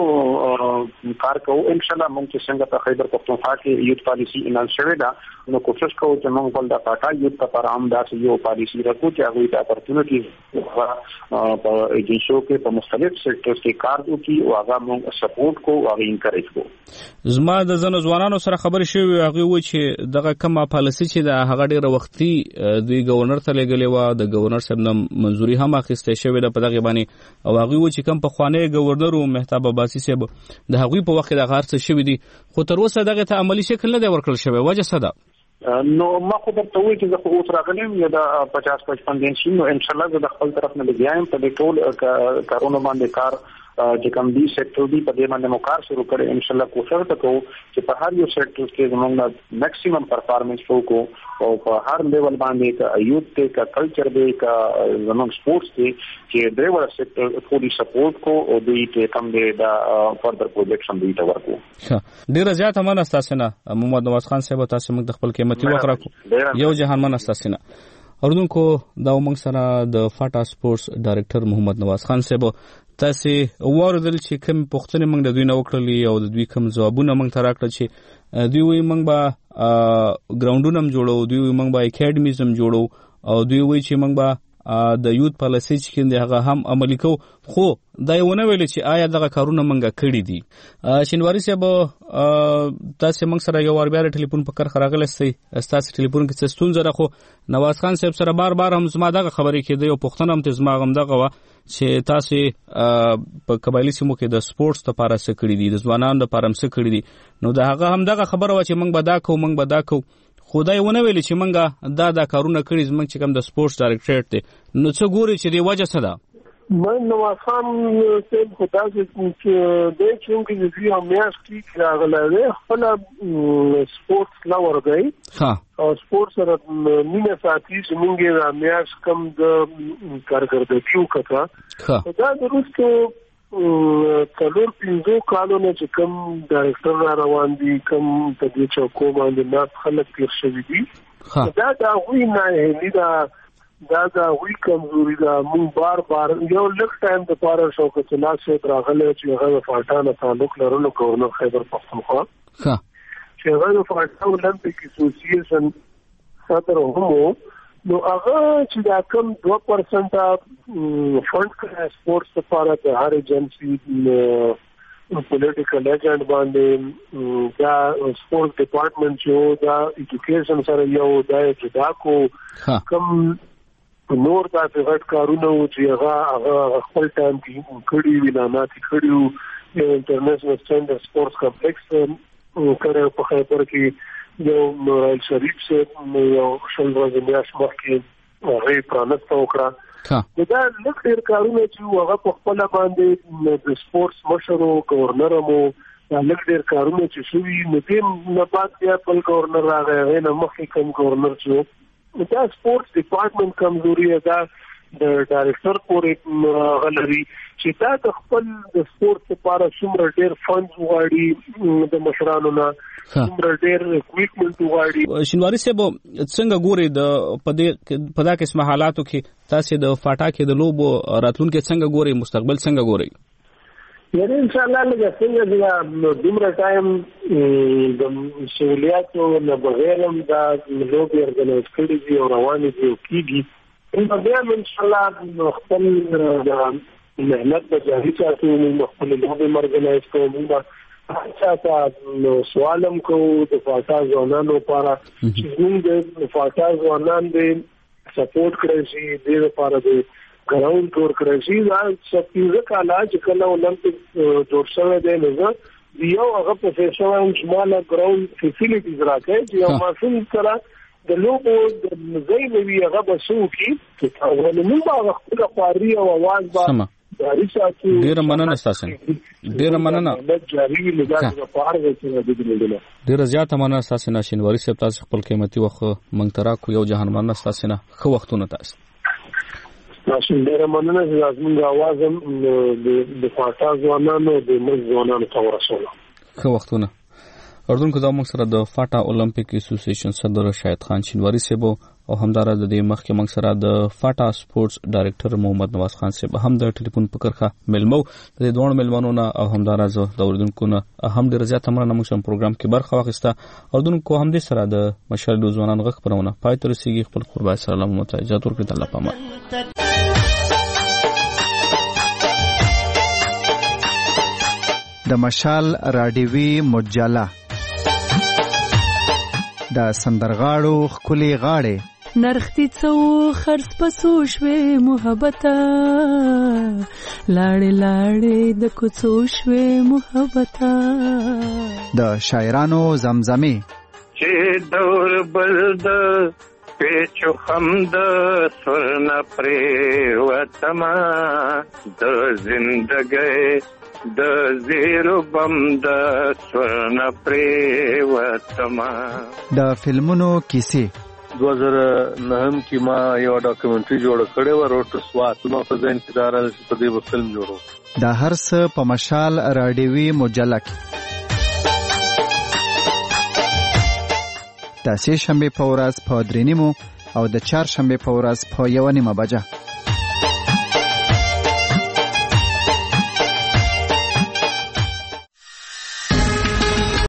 لګیاو کار کوو ان شاء الله موږ چې څنګه په خیبر پختونخوا کې یوت پالیسي اعلان شوې ده نو کوشش کوو چې موږ بل د پټا یوت لپاره هم داسې یو پالیسي راکو چې هغه د اپورتونټیز په ایجنسیو کې په مختلف سیکټرز کې کار وکړي او هغه موږ سپورټ کوو او انکریج کوو. زما د زنو ځوانانو سره خبرې شوې هغه و چې دغه کومه پالیسي چې د هغه ډیره وختي د گورنر ته لګلې و د گورنر صاحب نه منځوري هم اخیستې شوې ده په دغه باندې او هغه و چې کوم په خوانې گورنر او مهتاب عباسي صاحب د هغه په وخت د غارڅ شوې دي خو تر اوسه دغه ته عملی شکل نه دی ورکړل شوی. وجه څه ده؟ نو ما خو درته وایي چې زه اوس راغلم یا د 50-55 دین شي نو ان شاء الله زه د خپل طرف نه لګیایم په دې ټول کارونه باندې کار چې کوم دي سیکټر دی په دې باندې مو کار شروع کړی ان شاء الله کوشش وکړو چې په هر یو سیکټر کې زموږ میکسیمم پرفارمنس وکړو او په هر لیول باندې کا یوت ته کا کلچر دی کا زموږ سپورتس دی چې دوی ور سیکټر فولي سپورټ کو او دوی ته کم دی دا فردر پروجیکشن دی تا ورکو. ډیر زیات امن استاسنه محمد نواز خان صاحب تاسو موږ د خپل قیمتي وخت راکو یو جهان من استاسنه اوردونکو دا موږ سره د فاټا سپورتس ډایریکټر محمد نواز خان صاحب تاسو وردل چې کوم پوښتنه موږ د دوی نه وکړلې او د دوی کوم ځوابونه موږ ته راکړل چې دوی وی موږ به ګراوندونه هم جوړو دوی وی موږ به اکیډمیز هم جوړو او دوی وی چې موږ به د یوت پالیسي چې کیند هغه هم عملي کو خو دا یو نه ویل چې آیا دغه کارونه منګه کړی دي. شینواری صاحب تاسو موږ سره یو ور بیا ټلیفون په کار خراغلستی تاسو ټلیفون کې څه ستونزه راخو نواز خان صاحب سره بار هم زما دغه خبرې کېده یو پښتنه هم ته زما غم دغه وا چې تاسو په قبایلی سیمو کې د سپورتس لپاره څه کړی دي د ځوانانو لپاره څه کړی دي نو دا هغه هم دغه خبره و چې موږ به دا کو خدای ونه ویل چې موږ دا کارونه کړی زموږ چې کوم د سپورتس ډایریکټریټ دی نو څه ګوري چې دی وجه څه ده؟ من نواز خان صاحب خدا چې د چونکې د دې میاش کې راغلی دی خپل سپورتس لا ورغی او سپورتس سره مینه ساتي چې موږ د میاش کم د کارګردګیو کړه دا درسته څلور پنځه کالونه چې کوم ډایرکټر را روان دي کوم په دې چوکو باندې نه خلک تیر شوي دي دا غوي نه دا وی کمزوري دا مون بار یو لک ټایم د پاره شوکت الله صاحب راغله چې هغه فاټانه تعلق لرلو گورنر خیبر پختونخوا چې هغه فاټا اولمپیک اسوسییشن صدر هم نو هغه چې دا کم 2% فند کړی سپورتس لپاره د هر ایجنسی پولیټیکل ایجنټ باندې دا سپورت ډپارټمنټ چې دا ایجوکیشن سره یو دا جدا کو کم نور دا غټ کارونه چې هغه خپل ټایم کې کړي ویلانات کړي یو انټرنیشنل سټانډرډ سپورتس کمپلیکس کړي په خیبر کې یو رایل شریف سے یو شل ورځې میاش مخکې هغه پرانست وکړه دا لږ ډېر کارونه چې هغه په خپل باندې د سپورتس مشر او گورنر مو لږ ډېر کارونه چې شوي نو دې نه بعد بیا بل گورنر راغی هغه نه مخکې کوم گورنر چې دا سپورتس ډپارټمنټ کمزوري ده د ډایرکټر پورې غلري چې دا د خپل د سپورتس لپاره څومره ډېر فند غواړي د مشرانو نه څومره ډېر اکوپمنټ غواړي. شینواری صاحب څنګه ګوري په دا قسمه حالاتو کې تاسو د فاټا کې د لوبو راتلونکي څنګه ګوري مستقبل څنګه ګوري؟ یعنی ان شاء الله لږ څنګه د دومره ټایم د سہولیاتو نه بغیر هم دا لوبي ارګنایز کړي دي او روانې دي او کیږي نو بیا ان شاء الله خپل مهنت به جاري ساتو خپل لوبي ارګنایز کوو اچھا سوالم کو د فاټا ځوانانو لپاره چې موږ د فاټا ځوانان دې سپورټ کړی شي د لپاره د ګراوند جوړ کړی شي دا څه کاله چې کله اولمپیک جوړ شوی دی نو یو هغه پروفیشنل شماله ګراوند فیسیلیټیز راکړي چې یو ماشوم سره د لوبو د ځای نوی هغه بسو کی چې هغه موږ هغه خپل قاری او आवाज با ډیره مننه تاسو ډیره مننه ډیره زیاته مننه تاسو نه شینواری صاحب تاسو خپل قیمتي وخت مونږ ترا کو یو جهان مننه تاسو نه خو وختونه تاسو ډیره مننه چې زموږ आवाज هم د فاټا ځوانانو د موږ ځوانانو ته ورسول خو وختونه اردن کو دا موږ سره د فاټا اولمپیک اسوسییشن صدر شاهد خان شینواری صاحب او همدارا د دې مخکې موږ سره د فاټا سپورتس ډایریکټر محمد نواز خان صاحب هم د ټلیفون په کرخه ملمو د دوه ملمنو نه او همدارا زه د اردنکو نه هم د رضایت امرنه موږ پروګرام کې برخه واخیسته اردنکو هم د سره د مشال ځوانان غږ پرونه پای تر سیږي خپل قربان سلام مو ته اجازه ورکړئ الله پامان د مشال راډیوي مجله د سندرغاړو خولي غاړې نرختی څو خرڅ پسو شوي محبته لاړې لاړې د کوڅو شوي محبته د شاعرانو زمزمې چې دور بلد پیچو خمد سرنا پریوتما د زندګۍ د زیرو بم د سرنا پریوتما د فلمونو کیسې 2009 کې ما یو ډاکومنټري جوړ کړی و روټ سوات نو په ځین کې دارل په دې فلم جوړو د هر څه په مشال راډیوي مجله کې د سه شنبه په ورځ په 3:30 او د چهارشنبه په ورځ په 1:30 بجه